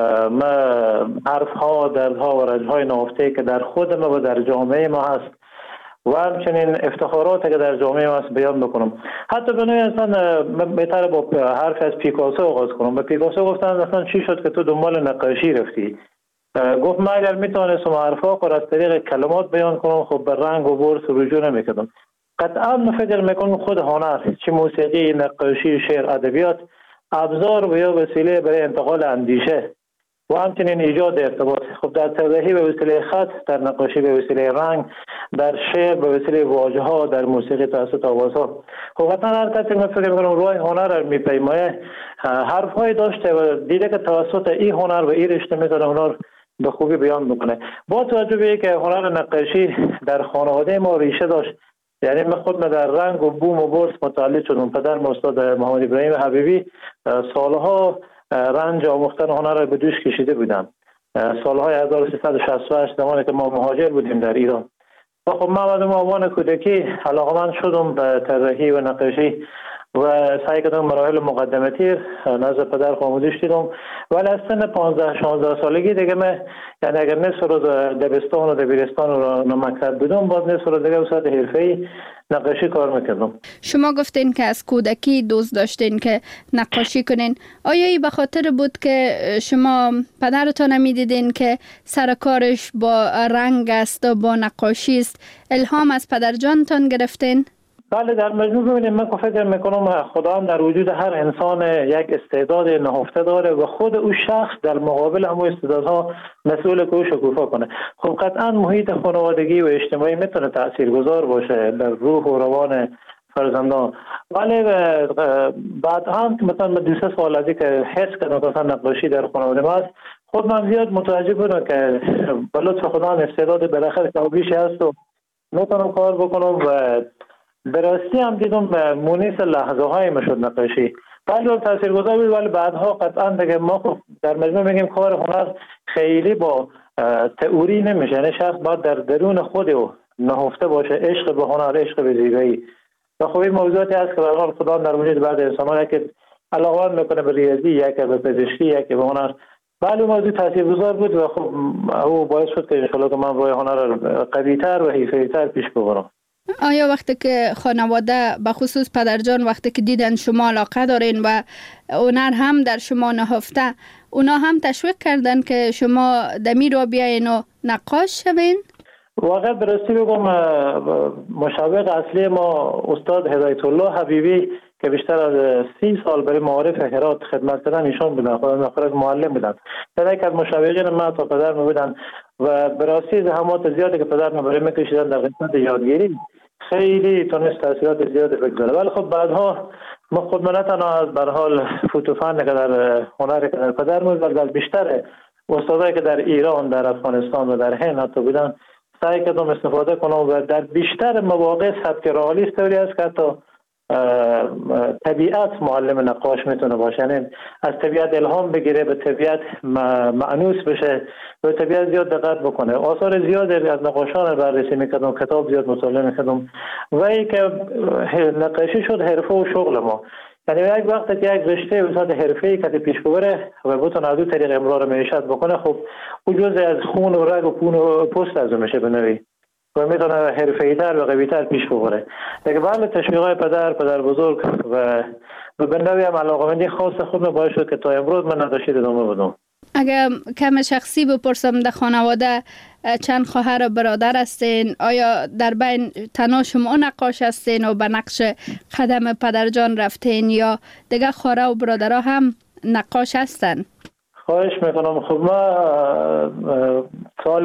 حرف‌ها، دردها و رنج‌های نهفته که در خود ما و در جامعه ما هست و همچنین افتخارات که در جامعه ما هست بیان بکنم. حتی به نوعی اصلا بهتره با حرف از پیکاسو آغاز کنم. به پیکاسو گفتن اصلا چی شد که تو دنبال نقاشی رفتی؟ گفت من اگر میتونستم حرفا رو از طریق کلمات بیان کنم، خب به رنگ و برس رجوع نمیکردم. قطعا فکر میکنم خود هنر، چه موسیقی، نقاشی، شعر، ادبیات، ابزار و یا وسیله برای انتقال اندیشه و همچنین ایجاد ارتباط. خب در طراحی به وسیله خط، در نقاشی به وسیله رنگ، در شعر به وسیله واژه‌ها، در موسیقی توسط آوازها. خب قطعا هر کسی من فکر میکنم روی هنر رو میپیمایه، حرف‌های داشته و دیده که توسط این هنر و این رشته میتونه هنر به خوبی بیان بکنه. با توجه به اینکه هنر نقاشی در خانواده ما ریشه داشت، یعنی من خود در رنگ و بوم و برس متولد شدم. پدر استاد محمد ابراهیم حبیبی سالها رنج آموختن هنر را به دوش کشیده بودم سالهای 1368 زمانی که ما مهاجر بودیم در ایران. و خب من از عنوان کودکی علاقه‌مند شدم به طراحی و نقاشی و سعی کردم مراحل مقدماتی نزد پدر آموزش دیدم. ولی از سن 15-16 سالگی دیگه من یعنی اگر نصف روز دبستان و دبیرستان و مکتب بودم باز نصف روز دیگه به صورت حرفه‌ای نقاشی کار میکردم. شما گفتین که از کودکی دوست داشتین که نقاشی کنین. آیا این به خاطر بود که شما پدرتان میدیدین که سر کارش با رنگ است و با نقاشی است، الهام از پدر جانتان گرفتین؟ بله، در مجموع ببینید من فکر میکنم خدا هم در وجود هر انسان یک استعداد نهفته داره و خود او شخص در مقابل همون استعدادها مسئول که او شکوفا کنه. خب قطعا محیط خانوادگی و اجتماعی میتونه تاثیرگذار باشه در روح و روان فرزندان. ولی بعد هم مثلا من 2-3 سال از که حس کردم که مثلا نقاشی در خانواده ما است، خود من زیاد متوجه بودم که به لطف خدا استعداد بالاخره کمابیشی هست و میتونم کار بکنم و براستی هم دیدم مونس لحظه های ما شد نقاشی. بله تاثیرگذار بود، ولی بعدها قطعا دیگه ما در مجموع میگیم کار هنر خیلی با تئوری نمیشه، یعنی شخص باید در درون خود او نهفته باشه، عشق به هنر، عشق به زیبایی. و خب این موضوعاتی هست که به هر حال خدا در وجود بعض انسان‌ها که علاقه میکنه به ریاضی، یک به پزشکی، یک به هنر. بله موضوع تاثیرگذار بود و خب او باعث شد که ان شاءالله که من روی هنر قوی‌تر و حرفه‌ای‌تر پیش ببرم. آیا وقتی که خانواده به خصوص پدرجان وقتی که دیدن شما علاقه دارین و هنر هم در شما نهفته، اونا هم تشویق کردن که شما دمی رو بیاین و نقاش شوین؟ واقعا براستی بگم مشوق اصلی ما استاد هدایت الله حبیبی که بیشتر از 30 سال برای معارف هرات خدمت کردن ایشان بودن، خودم معلم بودن. در یک از مشوقین ما تا پدر بودن و براستی زحمات زیادی که پدر برای میکشیدن در قسمت یادگیری خیلی تونست تاثیرات زیادی بگذاره. ولی خب بعدها ما خود نه تنها از به هر حال فوتوفن که در هنر که در پدر بود، بلکه بیشتر استادایی که در ایران، در افغانستان و در هند حتی بودن سعی کردم استفاده کنم و در بیشتر مواقع سبک رئالیست طوری است که حتی طبیعت معلم نقاش میتونه باشه، یعنی از طبیعت الهام بگیره، به طبیعت معنوس بشه، به طبیعت زیاد دقت بکنه. آثار زیاد از نقاشان بررسی میکردم، کتاب زیاد مطالعه میکردم و ای که نقاشی شد حرفه و شغل ما. یعنی یک وقت که یک رشته به صورت حرفه‌ای که پیش ببره و بتونه از اون طریق امرار معیشت بکنه، خب اون جزء از خون و رگ و پوست از میشه به نوعی و میتونه حرفه‌ای‌تر و قوی‌تر پیش ببره. دیگه بله تشویق‌های پدر بزرگ و به نوعی هم علاقه‌مندی خاص خود باعث شد که تا امروز من نقاشی ادامه بدم. اگر کم شخصی بپرسم در خانواده چند خواهر و برادر هستین؟ آیا در بین تنها شما نقاش هستین و به نقش قدم پدرجان رفتین یا دیگه خواهر و برادرها هم نقاش هستن؟ خواهش میکنم. خب ما سال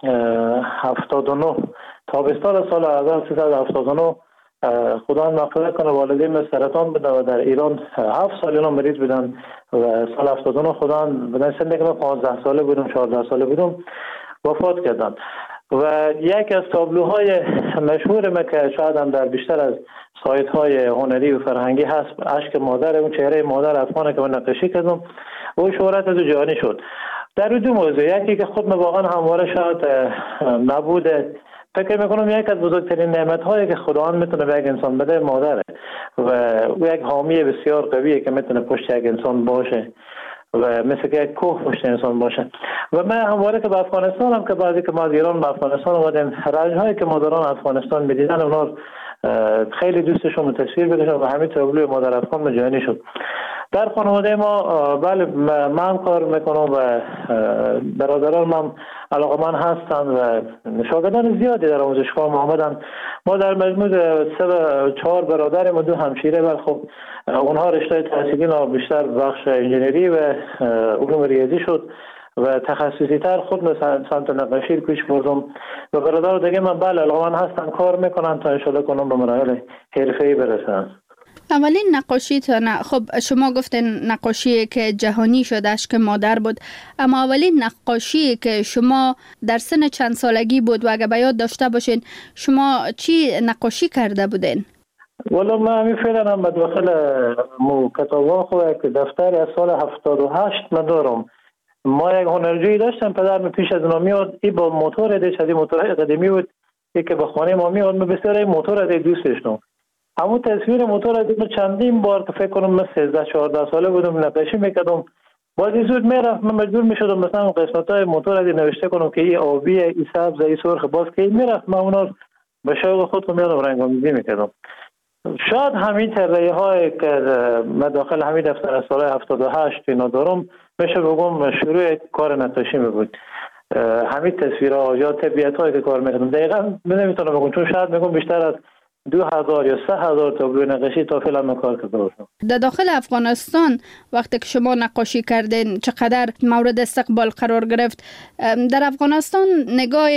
79 تابستان سال 1379 خدا مغفرت کنه والدین سرطان بودن و در ایران 7 سال اینا مریض بودن و سال 79 خدا بدن سنی که من 15 ساله بودم 14 ساله بودم وفات کردن. و یک از تابلوهای مشهور ما که شاید هم در بیشتر از سایت های هنری و فرهنگی هست، اشک مادر، اون چهره مادر افغانه که من نقاشی کردم و شهرت از جهانی شد. در دو موضوع، یکی که خود واقعا همواره شاید نبوده، فکر میکنم یک از بزرگترین نعمت هایی که خداوند میتونه به یک انسان بده مادره و او یک حامی بسیار قویه که میتونه پشت یک انسان باشه و مثل که یک کوه پشت انسان باشه. و من همواره که به افغانستان هم که بعضی که ما از ایران به افغانستان اومدیم، رنج‌هایی که مادران افغانستان می‌دیدن اونا خیلی دوستشون رو تصویر بکشن و همین تابلوی مادر افغان مجانی شد. در خانواده ما بله من کار میکنم و برادران من علاقه‌مند هستن و شاگردان زیادی در آموزشگاه ما آمدن. ما در مجموع 4 برادریم و 2 همشیره و خب اونها رشته تحصیلی ما بیشتر بخش انجینری و علوم ریاضی شد و تخصصی تر خود مثلا سمت نقاشی پیش بردم و برادر دیگه من بله علاقه‌مند هستن کار میکنن تا انشالله کنم به مراحل حرفه‌ای برسن. اولین نقاشیتان، خب شما گفتین نقاشی که جهانی شد اشک مادر بود، اما اولین نقاشی که شما در سن چند سالگی بود و اگه به یاد داشته باشین شما چی نقاشی کرده بودین؟ والا من همین فعلا هم به داخل کتابان خود که دفتری از سال 78 من دارم ما یک هنرجویی داشتم، پدرم پیش از ما میاد، این با موتور دیش، از این موتورهای قدیمی بود که به خانه ما میاد، من بسیار این موتور دیگه دوست داشتم. همون تصویر موتور دیگه چندین بار که فکر کنم من 13-14 ساله بودم نقاشی میکردم، بازی زود میرفت، من مجبور میشدم مثلا قسمت‌های موتور دیگه نوشته کنم که این آبی، این سبز، این سرخ، باز که میرفت من اونا به شوق خودم میادم رنگ‌آمیزی میکردم. شاید همین طرح‌های که من داخل همین دفتر از سال 78 اینا دارم، میشه بگم شروع کار نقاشی بود. همین تصویرها یا طبیعت‌هایی که کار می‌کردم دقیقاً نمیتونم بگم، چون شاید میگم بیشتر از 2000 یا 3000 تابلو نقاشی تا فعلا کار کرده باشم. در داخل افغانستان وقتی که شما نقاشی کردین چقدر مورد استقبال قرار گرفت؟ در افغانستان نگاه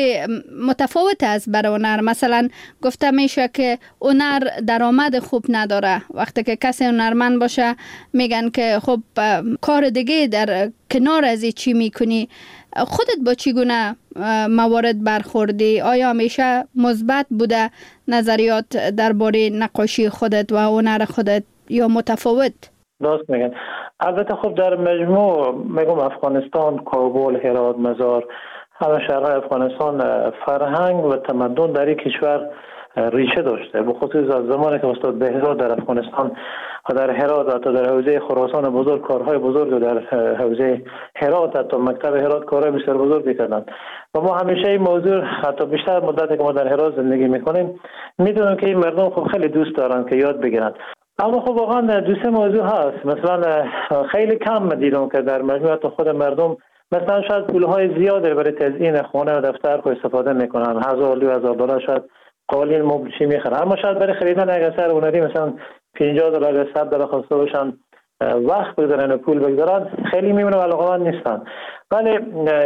متفاوت است بر هنر. مثلا گفته میشه که هنر درآمد خوب نداره. وقتی که کسی هنرمند باشه میگن که خب کار دیگه در کنار از چی میکنی. خودت با چگونه موارد برخوردی؟ آیا همیشه مثبت بوده نظریات درباره نقاشی خودت و هنر خودت یا متفاوت؟ درست میگن. البته خب در مجموع میگم افغانستان، کابل، هرات، مزار، همه شهرهای افغانستان فرهنگ و تمدن در این کشور ریشه داشته. به خصوص از زمانی که استاد بهزاد در افغانستان و در هرات حتی در حوزه خراسان بزرگ کارهای بزرگ و در حوزه هرات حتی مکتب هرات کارهای بسیار بزرگی کردند و ما همیشه این موضوع حتی بیشتر مدتی که ما در هرات زندگی میکنیم میدونم که این مردم خب خیلی دوست دارن که یاد بگیرن. اما خب واقعا دو سه موضوع هست. مثلا خیلی کم دیدم که در مجموع خود مردم مثلا شاید پولهای زیادی برای تزیین خانه و دفتر کو استفاده میکنن، $1000-2000 شاید قالین مبلشی میخرن، اما شاید برای خریدن یک اثر هنری مثلا $50 یا $100 خواسته باشن وقت بگذارن و پول بگذارن، خیلی میمونه و علاقه‌مند نیستن. ولی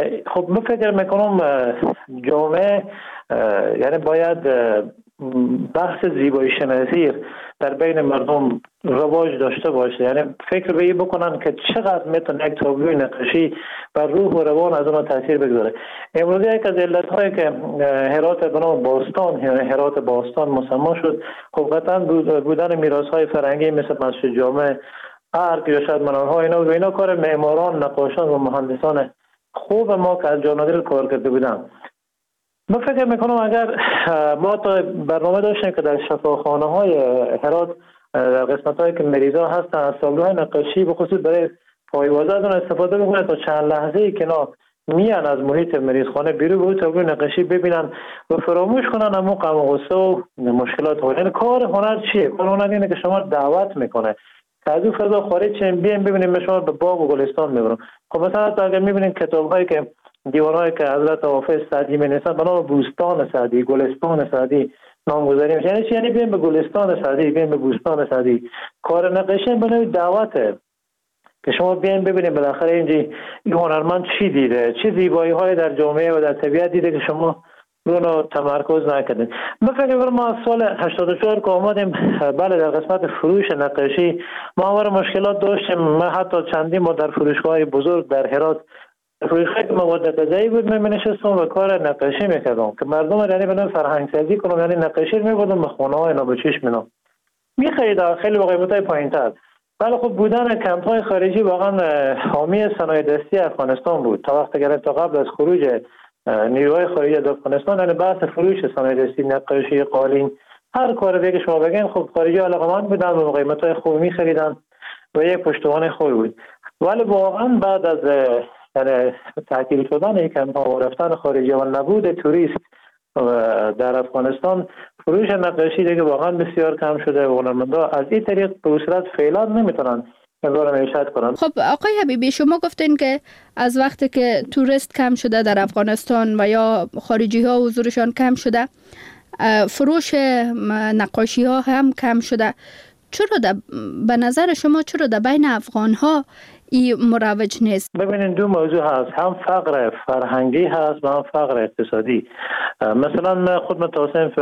خب من فکر میکنم جامعه یعنی باید بحث زیبایی شناسی در بین مردم رواج داشته باشه، یعنی فکر به این بکنن که چقدر میتونه یک تابلوی نقاشی بر روح و روان از اون تاثیر بگذاره. امروز یک از علت‌هایی که هرات به نام باستان یعنی هرات باستان مسمى شد، خب قطعا بودن میراث‌های فرهنگی مثل مسجد جامع، ارگ یا شاید منارها اینا کار معماران، نقاشان و مهندسان خوب ما که از جان و دل کار کرده بودن. من فکر میکنم اگر ما تا برنامه داشتیم که در شفاخانه‌های هرات در قسمت‌هایی که مریضا هستن از تابلوهای نقاشی به خصوص برای پایوازه از اون استفاده بکنن تا چند لحظه‌ای که میان از محیط مریضخانه بیرون به تابلو نقاشی ببینن و فراموش کنن اما غم و غصه و مشکلات ها. یعنی کار هنر چیه؟ کار هنر اینه که شما دعوت میکنه که از اون فضا خارج شین، بیاین ببینیم من شما به باغ و گلستان میبرم. خب مثلا تا اگر میبینین کتاب‌هایی که دیوانهایی که حضرت حافظ سعدی می‌نویسن به نام بوستان سعدی، گلستان سعدی نامگذاری میشه. یعنی بیاین به گلستان سعدی، بیاین به بوستان سعدی. کار نقاشی به نوعی دعوته که شما بیاین ببینید بالاخره این هنرمند چی دیده، چه زیبایی‌های در جامعه و در طبیعت دیده که شما اونو تمرکز نکردین. من فکر می‌کنم ما از سال 84 که آمدیم بله در قسمت فروش نقاشی ما مشکلات داشتیم. من حتی چندین ما در فروشگاه‌های بزرگ در هرات فروشگاه که مواد غذایی بود من نشستم و کار نقاشی میکردم که مردم یعنی بنام فرهنگ سازی کنم، یعنی نقاشی میبردم به خونه‌های اینا به چشم اینا میخرید خیلی با قیمتای پایین‌تر. ولی خب بودن کمپ‌های خارجی واقعا حامی صنایع دستی افغانستان بود تا وقتی که تا قبل از خروج نیروهای خارجی از افغانستان، یعنی بحث فروش صنایع دستی، نقاشی، قالین، هر کار دیگه شما بگین خب خارجی علاقه‌مند بودن و قیمتای خوبی میخریدن و یک پشتوانه خوبی بود. ولی واقعا بعد از یعنی تعطیل شدن این کمپ‌ها و رفتن خارجی و نبود توریست در افغانستان، فروش نقاشی دیگه واقعا بسیار کم شده و هنرمندا از این طریق به صورت فعلا نمیتونن امرار معیشت کنن. خب آقای حبیبی شما گفتین که از وقتی که توریست کم شده در افغانستان و یا خارجی ها حضورشان کم شده، فروش نقاشی ها هم کم شده. چرا به نظر شما چرا در بین افغان ها این مروج نیست؟ ببینید دو موضوع هست، هم فقر فرهنگی هست و هم فقر اقتصادی. مثلا من خود متوسط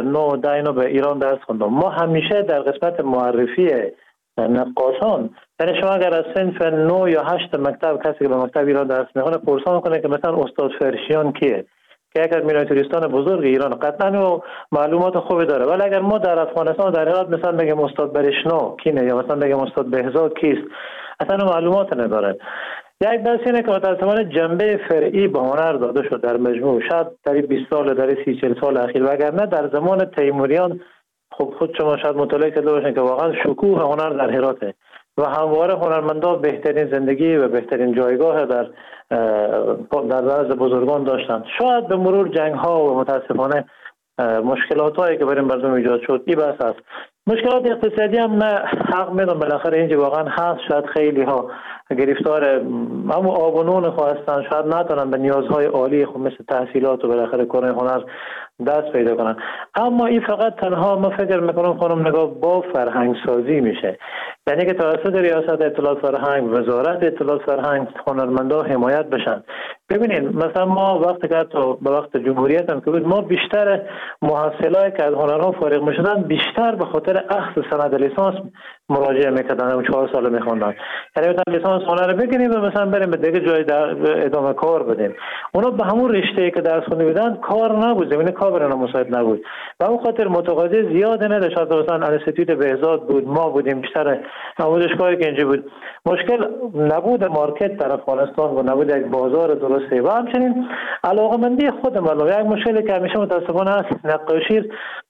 9 به ایران درس خوندم. ما همیشه در قسمت معرفی نقاشان، یعنی شما اگر از صنف 9 یا 8 مکتب کسی که به مکتب ایران درس میخونه پرسان کنه که مثلا استاد فرشیان کیه که یک از مینیاتوریستان بزرگ ایران قطعا و معلومات خوبی داره، ولی اگر ما در افغانستان در هرات مثلا بگیم استاد برشنا کینه یا مثلا بگیم استاد بهزاد کیست اصلا معلومات نداره. یک بحث اینه که متاسفانه جنبه فرعی به هنر داده شد در مجموع، شاید در 20 سال در 30-40 سال اخیر، وگرنه در زمان تیموریان خب خود شما شاید مطالعه کرده باشین که واقعا شکوه هنر در هراته و همواره هنرمندان بهترین زندگی و بهترین جایگاه در نزد بزرگان داشتند. شاید به مرور جنگ ها و متاسفانه مشکلات هایی که برای مردم ایجاد شد این بس است. مشکلات اقتصادی هم نه حق میدونم بالاخره اینجا واقعا هست، شاید خیلی ها گرفتار همون آب و نون هستند، شاید نتونن به نیازهای عالی خود مثل تحصیلات و بالاخره کار هنر دست پیدا کنن. اما این فقط تنها ما فکر میکنم خانم نگاه با فرهنگ سازی میشه، یعنی که توسط ریاست اطلاعات فرهنگ، وزارت اطلاعات فرهنگ هنرمندا حمایت بشن. ببینید مثلا ما وقتی که به وقت جمهوریت هم که بود، ما بیشتر محصلایی که از هنرها فارغ میشدن بیشتر به خاطر اخذ سند لیسانس مراجعه میکردن و 4 سال میخوندن، یعنی مثلا لیسانس هنر بگیریم و مثلا بریم به دیگه جای ادامه کار بدیم. اونا به همون رشته‌ای که درس خونده بودن کار نبود، زمین کار برای مساعد نبود و اون خاطر متقاضی زیاد نداشت. شاید مثلا انستیتوت بهزاد بود، ما بودیم بیشتر آموزشگاهی که اینجا بود. مشکل نبود مارکت در افغانستان و نبود یک بازار درسته و همچنین علاقه‌مندی خود مردم. یک مشکلی که همیشه متاسفانه است، نقاشی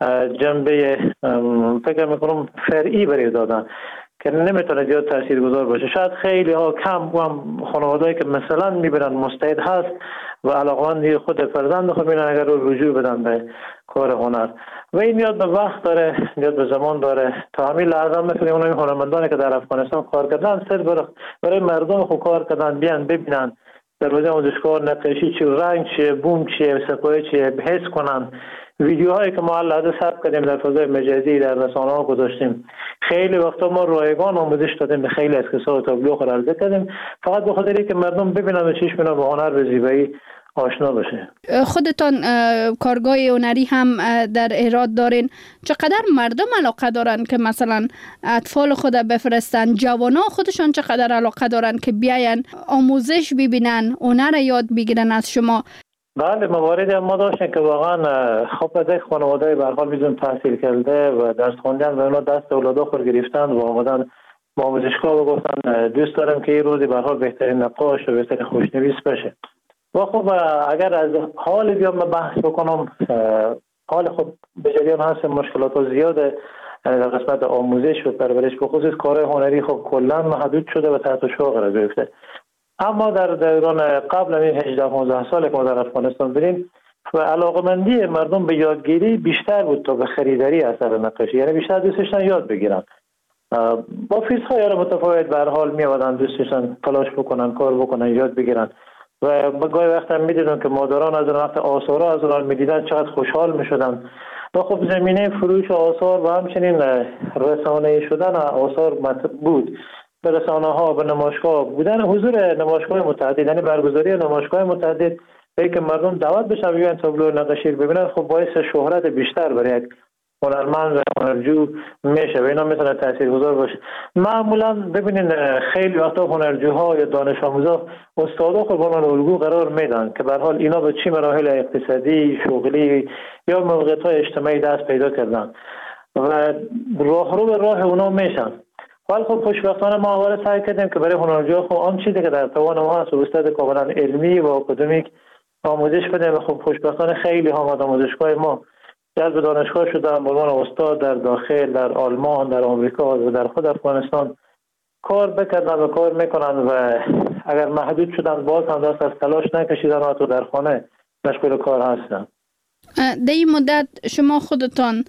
جنبه فکر میکنم فرعی برای دادن که نمیتونه زیاد تاثیرگذار باشه. شاید خیلی ها کم هم خانواده‌ای که مثلا میبرن مستعد هست و علاقه‌مندی خود فرزند خود میبینن اگر رو رجوع بدن به کار هنر و این نیاز به وقت داره، نیاز به زمان داره. تا همین لحظه مثل اون هنرمندانی که در افغانستان کار کردن صرف برای مردم خود کار کردن، بیان ببینن در روزه آموزشگاه نقاشی چی، رنگ چی، بوم چی، سپایه چی، حس کنن. ویدیوهایی که ما لحظه ثبت کردیم در فضای مجازی در رسانه‌ها گذاشتیم، خیلی وقتا ما رایگان آموزش دادیم به خیلی از کسا تابلو خود عرضه کردیم، فقط به خاطر اینکه مردم ببینن و چشمشون به هنر به زیبایی آشنا بشه. خودتان کارگاه هنری هم در هرات دارین، چقدر مردم علاقه دارن که مثلا اطفال خود بفرستن؟ جوانا خودشان چقدر علاقه دارن که بیاین آموزش ببینن، هنر یاد بگیرن از شما؟ بله، مواردی ما داشتیم که واقعا خب از یک خانواده به هر حال میدون تحصیل کرده و درس خوندن و اونا دست اولادا خود گرفتن و آمدن با آموزشگاه و گفتن دوست دارم که این روزی به هر حال بهترین نقاش و بهترین خوشنویس بشه. و خب اگر از حال بیام بحث بکنم، حال خب به جریان هست، مشکلات زیاده در قسمت آموزش و پرورش، به خصوص کار هنری خب کلا محدود شده و تحت شوق قرار گرفته. اما در دوران قبل این 18-15 سال که ما در افغانستان بودیم و علاقمندی مردم به یادگیری بیشتر بود تا به خریداری اثر نقاشی، یعنی بیشتر دوست داشتن یاد بگیرن. با فیزهای متفاوت به هر حال می آمدن، دوست داشتن تلاش بکنن، کار بکنن، یاد بگیرن و گاهی وقت هم می‌دیدن که مادران از اون وقت آثارها از اون می‌دیدن چقدر خوشحال می‌شدن. و خب زمینه فروش آثار و همچنین رسانه‌ای شدن آثار بود. به رسانه‌ها، به نمایشگاه بودن، حضور نمایشگاه متعدد، یعنی برگزاری نمایشگاه متعدد به که مردم دعوت بشن ببینن تابلو نقاشی ببینن، خب باعث شهرت بیشتر برای یک هنرمند و هنرجو میشه و اینا میتونه تاثیرگذار باشه. معمولا ببینین خیلی وقتا هنرجوها یا دانش آموزا استادا خود به عنوان الگو قرار میدن که به هر حال اینا به چه مراحل اقتصادی، شغلی یا موقعیت‌های اجتماعی دست پیدا کردن و راهرو به راه اونا میشن. ولی خب خوشبختانه ما اول سعی کردیم که برای هنرجوها خب آن چیزی که در توان ما هست و استاد کاملا علمی و اکادمیک آموزش بدیم و خب خوشبختانه خیلی ها آموزشگاه ما جذب دانشگاه شدن به عنوان استاد در داخل، در آلمان، در آمریکا و در خود افغانستان کار بکردن و کار میکنن و اگر محدود شدن باز هم دست از تلاش نکشیدن و تو در خانه مشغول کار هستن. در این مدت شما خودتان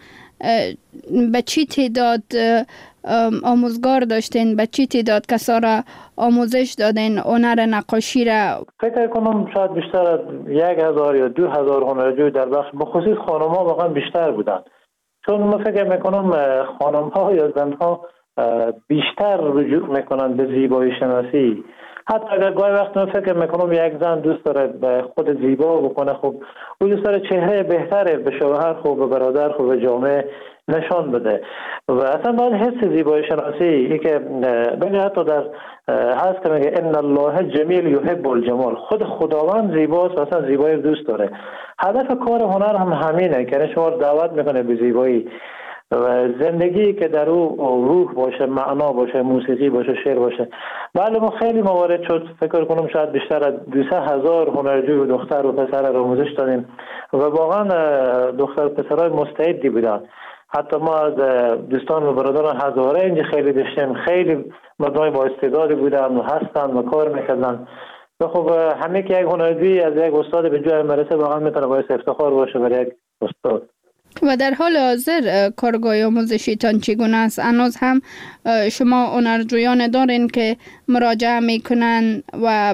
به چی تعداد آموزگار داشتین؟ به چی تعداد کسا را آموزش دادین هنر نقاشی را؟ فکر کنم شاید بیشتر از 1000 یا 2000 هنرجو در بخش بخصوص خانم ها واقعا بیشتر بودن، چون من فکر میکنم خانم ها یا زن ها بیشتر رجوع میکنن به زیبایی شناسی. حتی اگر گاهی وقت من فکر میکنم یک زن دوست داره به خود زیبا بکنه، خب او دوست داره چهره بهتره به شوهر خب به برادر خب به جامعه نشان بده و اصلا باید حس زیبایی شناسی ای که بگه حتی در هست که میگه ان الله جمیل یحب الجمال، خود خداوند زیباست و اصلا زیبایی دوست داره. هدف کار هنر هم همینه که شما دعوت میکنه به زیبایی و زندگی که در او روح باشه، معنا باشه، موسیقی باشه، شعر باشه. بله ما خیلی موارد شد، فکر کنم شاید بیشتر از 200,000 هنرجوی و دختر و پسر را آموزش دادیم و واقعا دختر و پسرای مستعدی بودن. حتی ما از دوستان و برادران هزاره اینجا خیلی داشتیم، خیلی مردمای با استعدادی بودن و هستن و کار میکردن. و خب همه که یک هنرجوی از یک استاد به جای مرسه واقعا میتونه باعث افتخار باشه برای یک استاد. و در حال حاضر کارگاه آموزشیتان چگونه است؟ هنوز هم شما هنرجویان دارین که مراجعه میکنن؟ و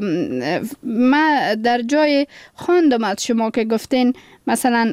من در جای خواندم از شما که گفتین مثلا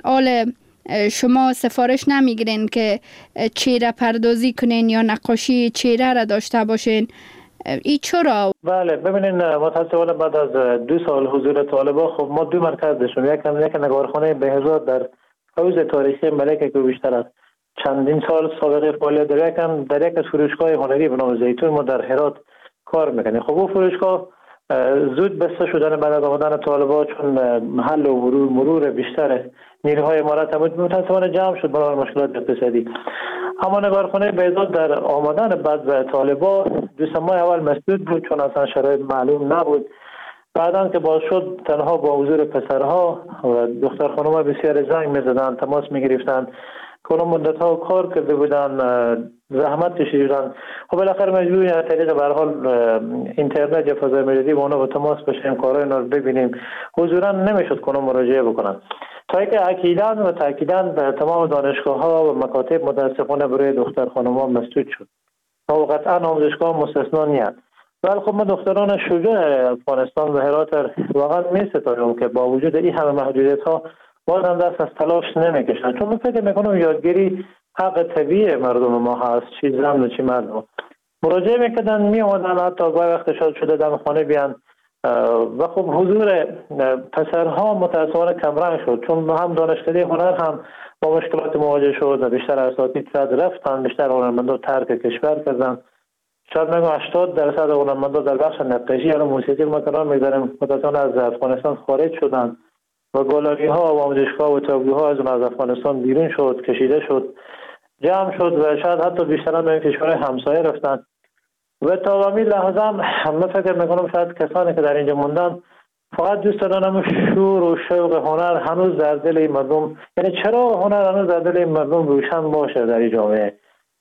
شما سفارش نمیگیرین که چهره پردازی کنین یا نقاشی چهره را داشته باشین. ای چرا؟ بله ببینین متاسفانه بعد از 2 سال حضور طالبا خب ما 2 مرکز داشتیم. یک نگارخانه بهزاد در حوزه تاریخی ملکه که بیشتر از چندین سال سابقه فعالیت داره، یکم در یک از فروشگاه هنری به نام زیتون ما در هرات کار میکنیم. خب اون فروشگاه زود بسته شدن بعد از آمدن طالبا، چون محل و مرور بیشتر نیروهای امارات متاسفانه جمع شد برای مشکلات اقتصادی. اما نگارخانه بهزاد در آمدن بعد طالبا 2 ماه اول مسدود بود چون اصلا شرایط معلوم نبود. بعداً که باز شد تنها با حضور پسرها و دختر خانم‌ها بسیار زنگ می‌زدن، تماس می‌گرفتن، کنون مدت‌ها کار کرده بودن، زحمت کشیدن. خب بالاخره مجبوریم از طریق به هر حال اینترنت یا فضای مجازی با اونا با تماس بشیم، کارهای اونا رو ببینیم. حضوراً نمیشد کنون مراجعه بکنن. تا اینکه اکیداً و تأکیداً به تمام دانشگاه‌ها و مکاتب متأسفانه برای دختر خانم‌ها مسدود شد. و قطعاً آموزشگاه مستثنا نیست. ولی خب ما دختران شجاع افغانستان و هرات واقعا می‌ستایم که با وجود این همه محدودیت‌ها باز هم دست از تلاش نمی‌کشن، چون من فکر می‌کنم یادگیری حق طبیعی مردم ما هست، چی زن و چی مرد. مراجعه می‌کردن، می‌آمدن حتی وقت شده دم خانه بیان و خب حضور پسرها متأسفانه کمرنگ شد، چون هم دانشکده هنر هم با مشکلات مواجه شد و بیشتر اساتید رفتن، بیشتر هنرمندان ترک کشور کردن. شاید بگم 80% هنرمندان در بخش نقاشی یا موسیقی ما کنار می‌گذاریم متأسفانه از افغانستان خارج شدن و گالری‌ها و آموزشگاه و تابلوها از افغانستان بیرون شد، کشیده شد، جمع شد و شاید حتی بیشتر به کشورهای همسایه رفتن. و تا همین لحظه هم فکر می‌کنم شاید کسانی که در اینجا موندن فقط دوست دارن شور و شوق هنر هنوز در دل این مردم، یعنی چرا هنر هنوز در دل این مردم روشن باشه در این جامعه.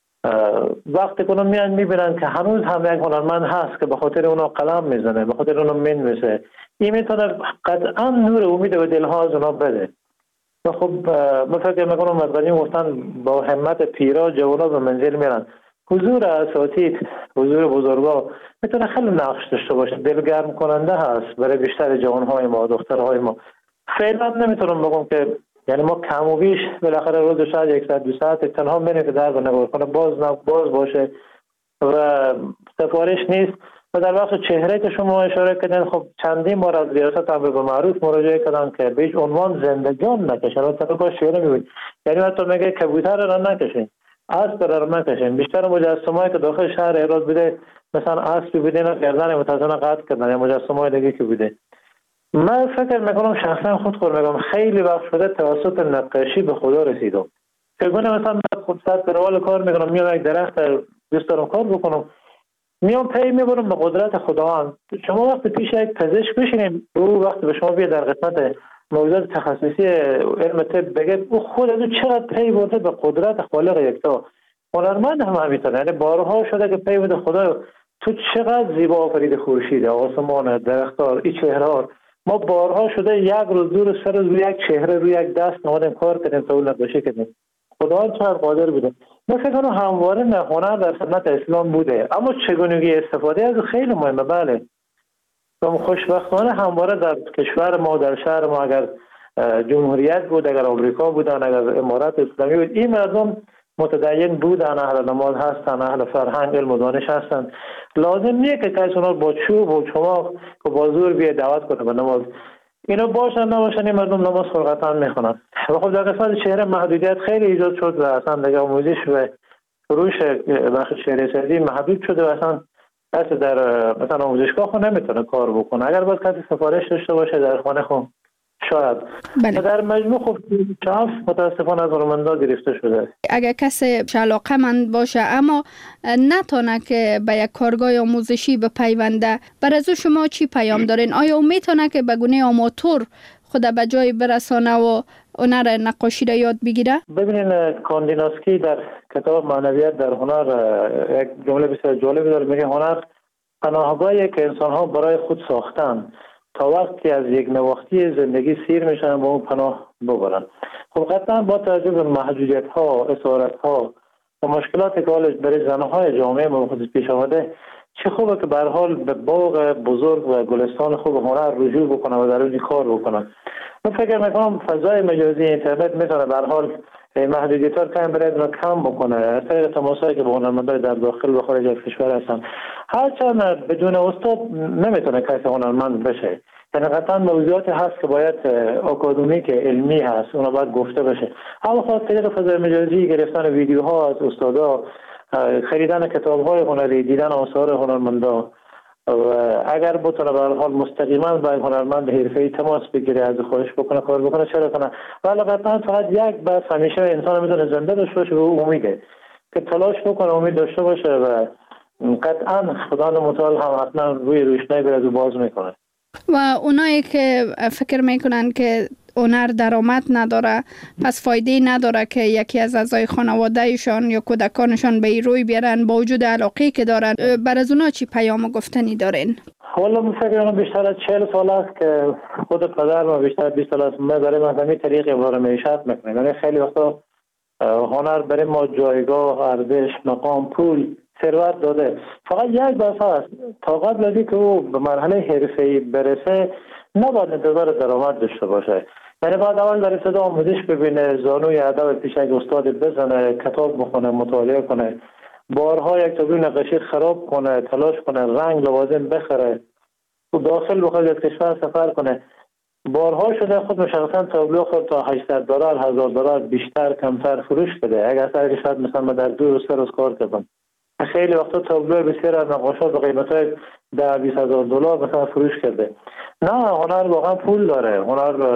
وقتی کنون میان میبینن که هنوز هم یک هنرمند هست که به خاطر اونا قلم میزنه، به خاطر اونا مینویسه، این میتونه قطعا نور امید به دلها از اونا بده. و خب من فکر میکنم از قدیم گفتن با همت پیرا جوانا به منزل میرن. حضور اساتید، حضور بزرگا میتونه خیلی نقش داشته باشه، دلگرم کننده هست برای بیشتر جوانهای ما، دخترهای ما. فعلا نمیتونم بگم که یعنی ما کم و بیش بالاخره روز شاید 1 ساعت 2 ساعت تنها میریم که در نگارخانه باز باشه و سفارش نیست. و در بخش چهره که شما اشاره کردین، خب چندین بار از ریاست امر به معروف مراجعه کردن که به هیچ عنوان زندگان نکشن. و طبقا شعر میگوید، یعنی حتی میگه کبوتر را نکشین، اسب را نکشین. بیشتر مجسمه‌ای که داخل شهر هرات بوده مثلا اسبی بوده نه گردن متأسفانه قطع کردن یا مجسمه‌های دیگه که بوده. من فکر میکنم شخصا خود میگم خیلی وقت شده توسط نقاشی به خدا رسیدم. چگونه مثلا خود ساعت به روال کار میکنم، میام یک درخت دوست دارم کار بکنم، میام پی میبرم به قدرت خداوند. شما وقتی پیش یک پزشک بشینید او وقتی به شما بیاد در قسمت موضوعات تخصصی علم طب بگه او خود از چقدر پی برده به قدرت خالق یکتا. هنرمند هم همینطور، یعنی بارها شده که پی بده خدا تو چقدر زیبا آفرید خورشید، آسمان، درختار، این چهره. ما بارها شده 1 روز 2 روز 3 روز روی یک چهره روی یک دست نمادیم کار کردیم تا اون نقاشی کردیم. خدا چقدر قادر بوده. من فکر کنم همواره هنر در سنت اسلام بوده، اما چگونگی استفاده از خیلی مهمه. بله خوشبختانه همواره در کشور ما، در شهر ما، اگر جمهوریت بود، اگر آمریکا بودن، اگر امارات اسلامی بود، این مردم متدین بودن، اهل نماز هستن، اهل فرهنگ علم و دانش هستن. لازم نیه که کسی اونا با چوب و چماق و با زور بیه دعوت کنه به نماز. اینا باشن نباشن این مردم نماز خلقتاً میخونن. و خب در قسمت چهره محدودیت خیلی ایجاد شد و اصلا دیگه آموزش و فروش بخش چهره سازی محدود شده و اصلا کسی در مثلا آموزشگاه خود نمیتونه کار بکنه. اگر باید کسی سفارش داشته باشه در خانه خود شاید بله. در مجموع خب شاف متاسفانه از هنرمندا گرفته شده. اگر کسی علاقه‌مند باشه اما نتونه که به یک کارگاه آموزشی بپیونده، برای از شما چی پیام دارین؟ آیا میتونه که به گونه آماتور خود به جای برسانه و هنر نقاشی را یاد بگیره؟ ببینین کاندیناسکی در کتاب معنویت در هنر یک جمله بسیار جالبی داره، میگه هنر پناهگاهی که انسان‌ها برای خود ساختن تا وقتی از یک نواختی زندگی سیر میشن با اون پناه ببرن. خب قطعا با توجه به محدودیت‌ها، اسارت‌ها و مشکلاتی که حالش برای زن‌های جامعه ما خودش پیش آمده، چه خوبه که به هر حال به باغ بزرگ و گلستان خوب هنر رجوع بکنه و در اون کار بکنه. من فکر میکنم فضای مجازی اینترنت میتونه به هر حال محدودیت‌ها رو برای کم بکنه از طریق تماسایی که با هنرمندان در داخل و خارج از کشور هستن. هرچند بدون استاد نمیتونه کسی هنرمند بشه، یعنی قطعا موضوعاتی هست که باید اکادمیک علمی هست، اونا باید گفته بشه. اما خاص طریق فضای مجازی گرفتن ویدیوها از استادا، خریدن کتاب‌های هنری، دیدن آثار هنرمندا و اگر بتونه به هر حال مستقیما با هنرمند حرفه‌ای تماس بگیره، از خواهش بکنه کار بکنه، چرا کنه. ولی قطعا فقط یک بس همیشه انسان میتونه زنده داشته باشه و امیده که تلاش بکنه، امید داشته باشه و قطعا خدا متعال هم حتما روی روشنایی بر از باز میکنه. و اونایی که فکر میکنن که هنر درآمد نداره، پس فایده نداره که یکی از اعضای خانوادهشان یا کودکانشان به این روی بیارن با وجود علاقه‌ای که دارن، بر از اونا چی پیام گفتنی دارین؟ والا من فکر کنم بیشتر از 40 سال است که خود پدر و بیشتر 20 سال است ما برای من همین طریق ابراز معیشت میکنیم. یعنی خیلی وقتا هنر برای ما جایگاه، ارزش، مقام، پول، ثروت داده. فقط یک بحث هست، تا قبل از اینکه او به مرحله حرفه‌ای برسه نباید انتظار درآمد داشته باشه. یعنی بعد اول در ابتدا آموزش ببینه، زانوی ادب پیش یک استاد بزنه، کتاب بخونه، مطالعه کنه، بارها یک تابلو نقاشی خراب کنه، تلاش کنه، رنگ لوازم بخره و داخل بخواد از کشور سفر کنه. بارها شده خود مشخصا تابلو خود تا $800 $1000 بیشتر کمتر فروش بده. اگر سر شاید مثلا در 2 روز 3 روز کار کنم، خیلی وقتا تابلو بسیار از نقاشات به قیمت‌های $10,000 مثلا فروش کرده. نه، هنر واقعا پول داره، هنر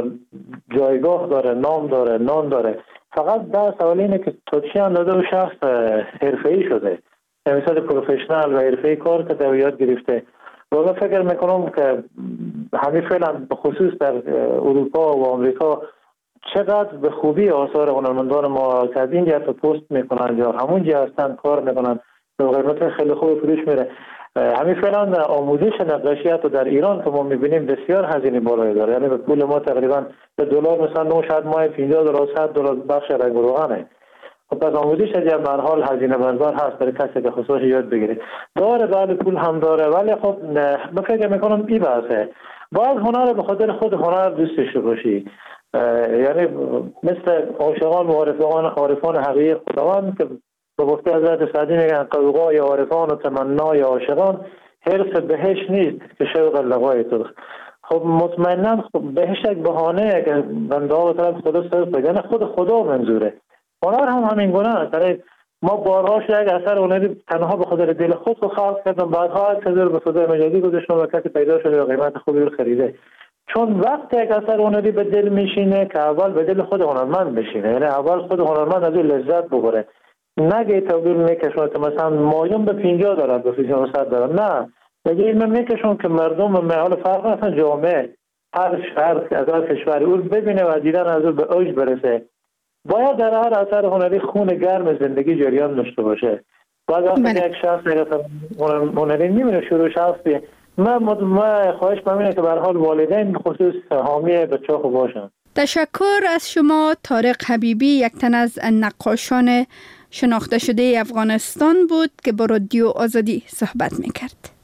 جایگاه داره، نام داره، نان داره. فقط در سوال اینه که تا چه اندازه و شخص حرفه‌ای شده، مثلا پروفشنال و حرفه‌ای کار کرده و یاد گرفته. و من فکر میکنم که همین فعلا به خصوص در اروپا و آمریکا چقدر به خوبی آثار هنرمندان ما که از این جهت پست میکنن یا همون جهت هستن کار میکنن به قیمت خیلی خوب فروش میره. همین فعلا آموزش نقاشی حتی در ایران که ما میبینیم بسیار هزینه بالایی داره، یعنی به پول ما تقریبا به دلار مثلا 900 ماه $50 $100 بخش رنگ و روغنه. خب پس آموزش از یه مرحله هزینه بردار هست برای کسی که خصوصا یاد بگیره. داره بعد پول هم داره، ولی خب من فکر میکنم این بحثه باید هنر به خاطر خود هنر دوستش باشی. یعنی مثل عاشقان و عارفان حقیقی خداوند که به گفته حضرت سعدی میگن قوقای عارفان و تمنای عاشقان حرص بهش نیست که شوق لقای تو. خب مطمئنا بهش یک بهانه که بنده ها به طرف خدا صرف بگن، خود خدا منظوره. هنر هم همین گونه است. ما بارها یک اثر هنری تنها به خاطر دل خود رو خلق کردم، بعدها از کذر به فضای مجازی گذاشتم و کسی پیدا شده و قیمت خوبی رو خریده. چون وقت یک اثر هنری به دل میشینه که اول به دل خود هنرمند بشینه، یعنی اول خود هنرمند از اون لذت ببره، نگه تبدیل میکشونه که مثلا مایون به $50 به $100. نه، میگه من میکشون که مردم به محل فرق اصلا جامعه هر شهر از هر کشوری اون ببینه و دیدن از اون به اوج برسه. باید در هر اثر هنری خون گرم زندگی جریان داشته باشه. بعد وقتی یک شخص هنری میبینه شروع شخصی، من خواهش می‌کنم که به هر حال والدین به خصوص حامی بچه‌ها خوب باشن. تشکر از شما طارق حبیبی، یک تن از نقاشان شناخته شده افغانستان بود که با رادیو آزادی صحبت میکرد.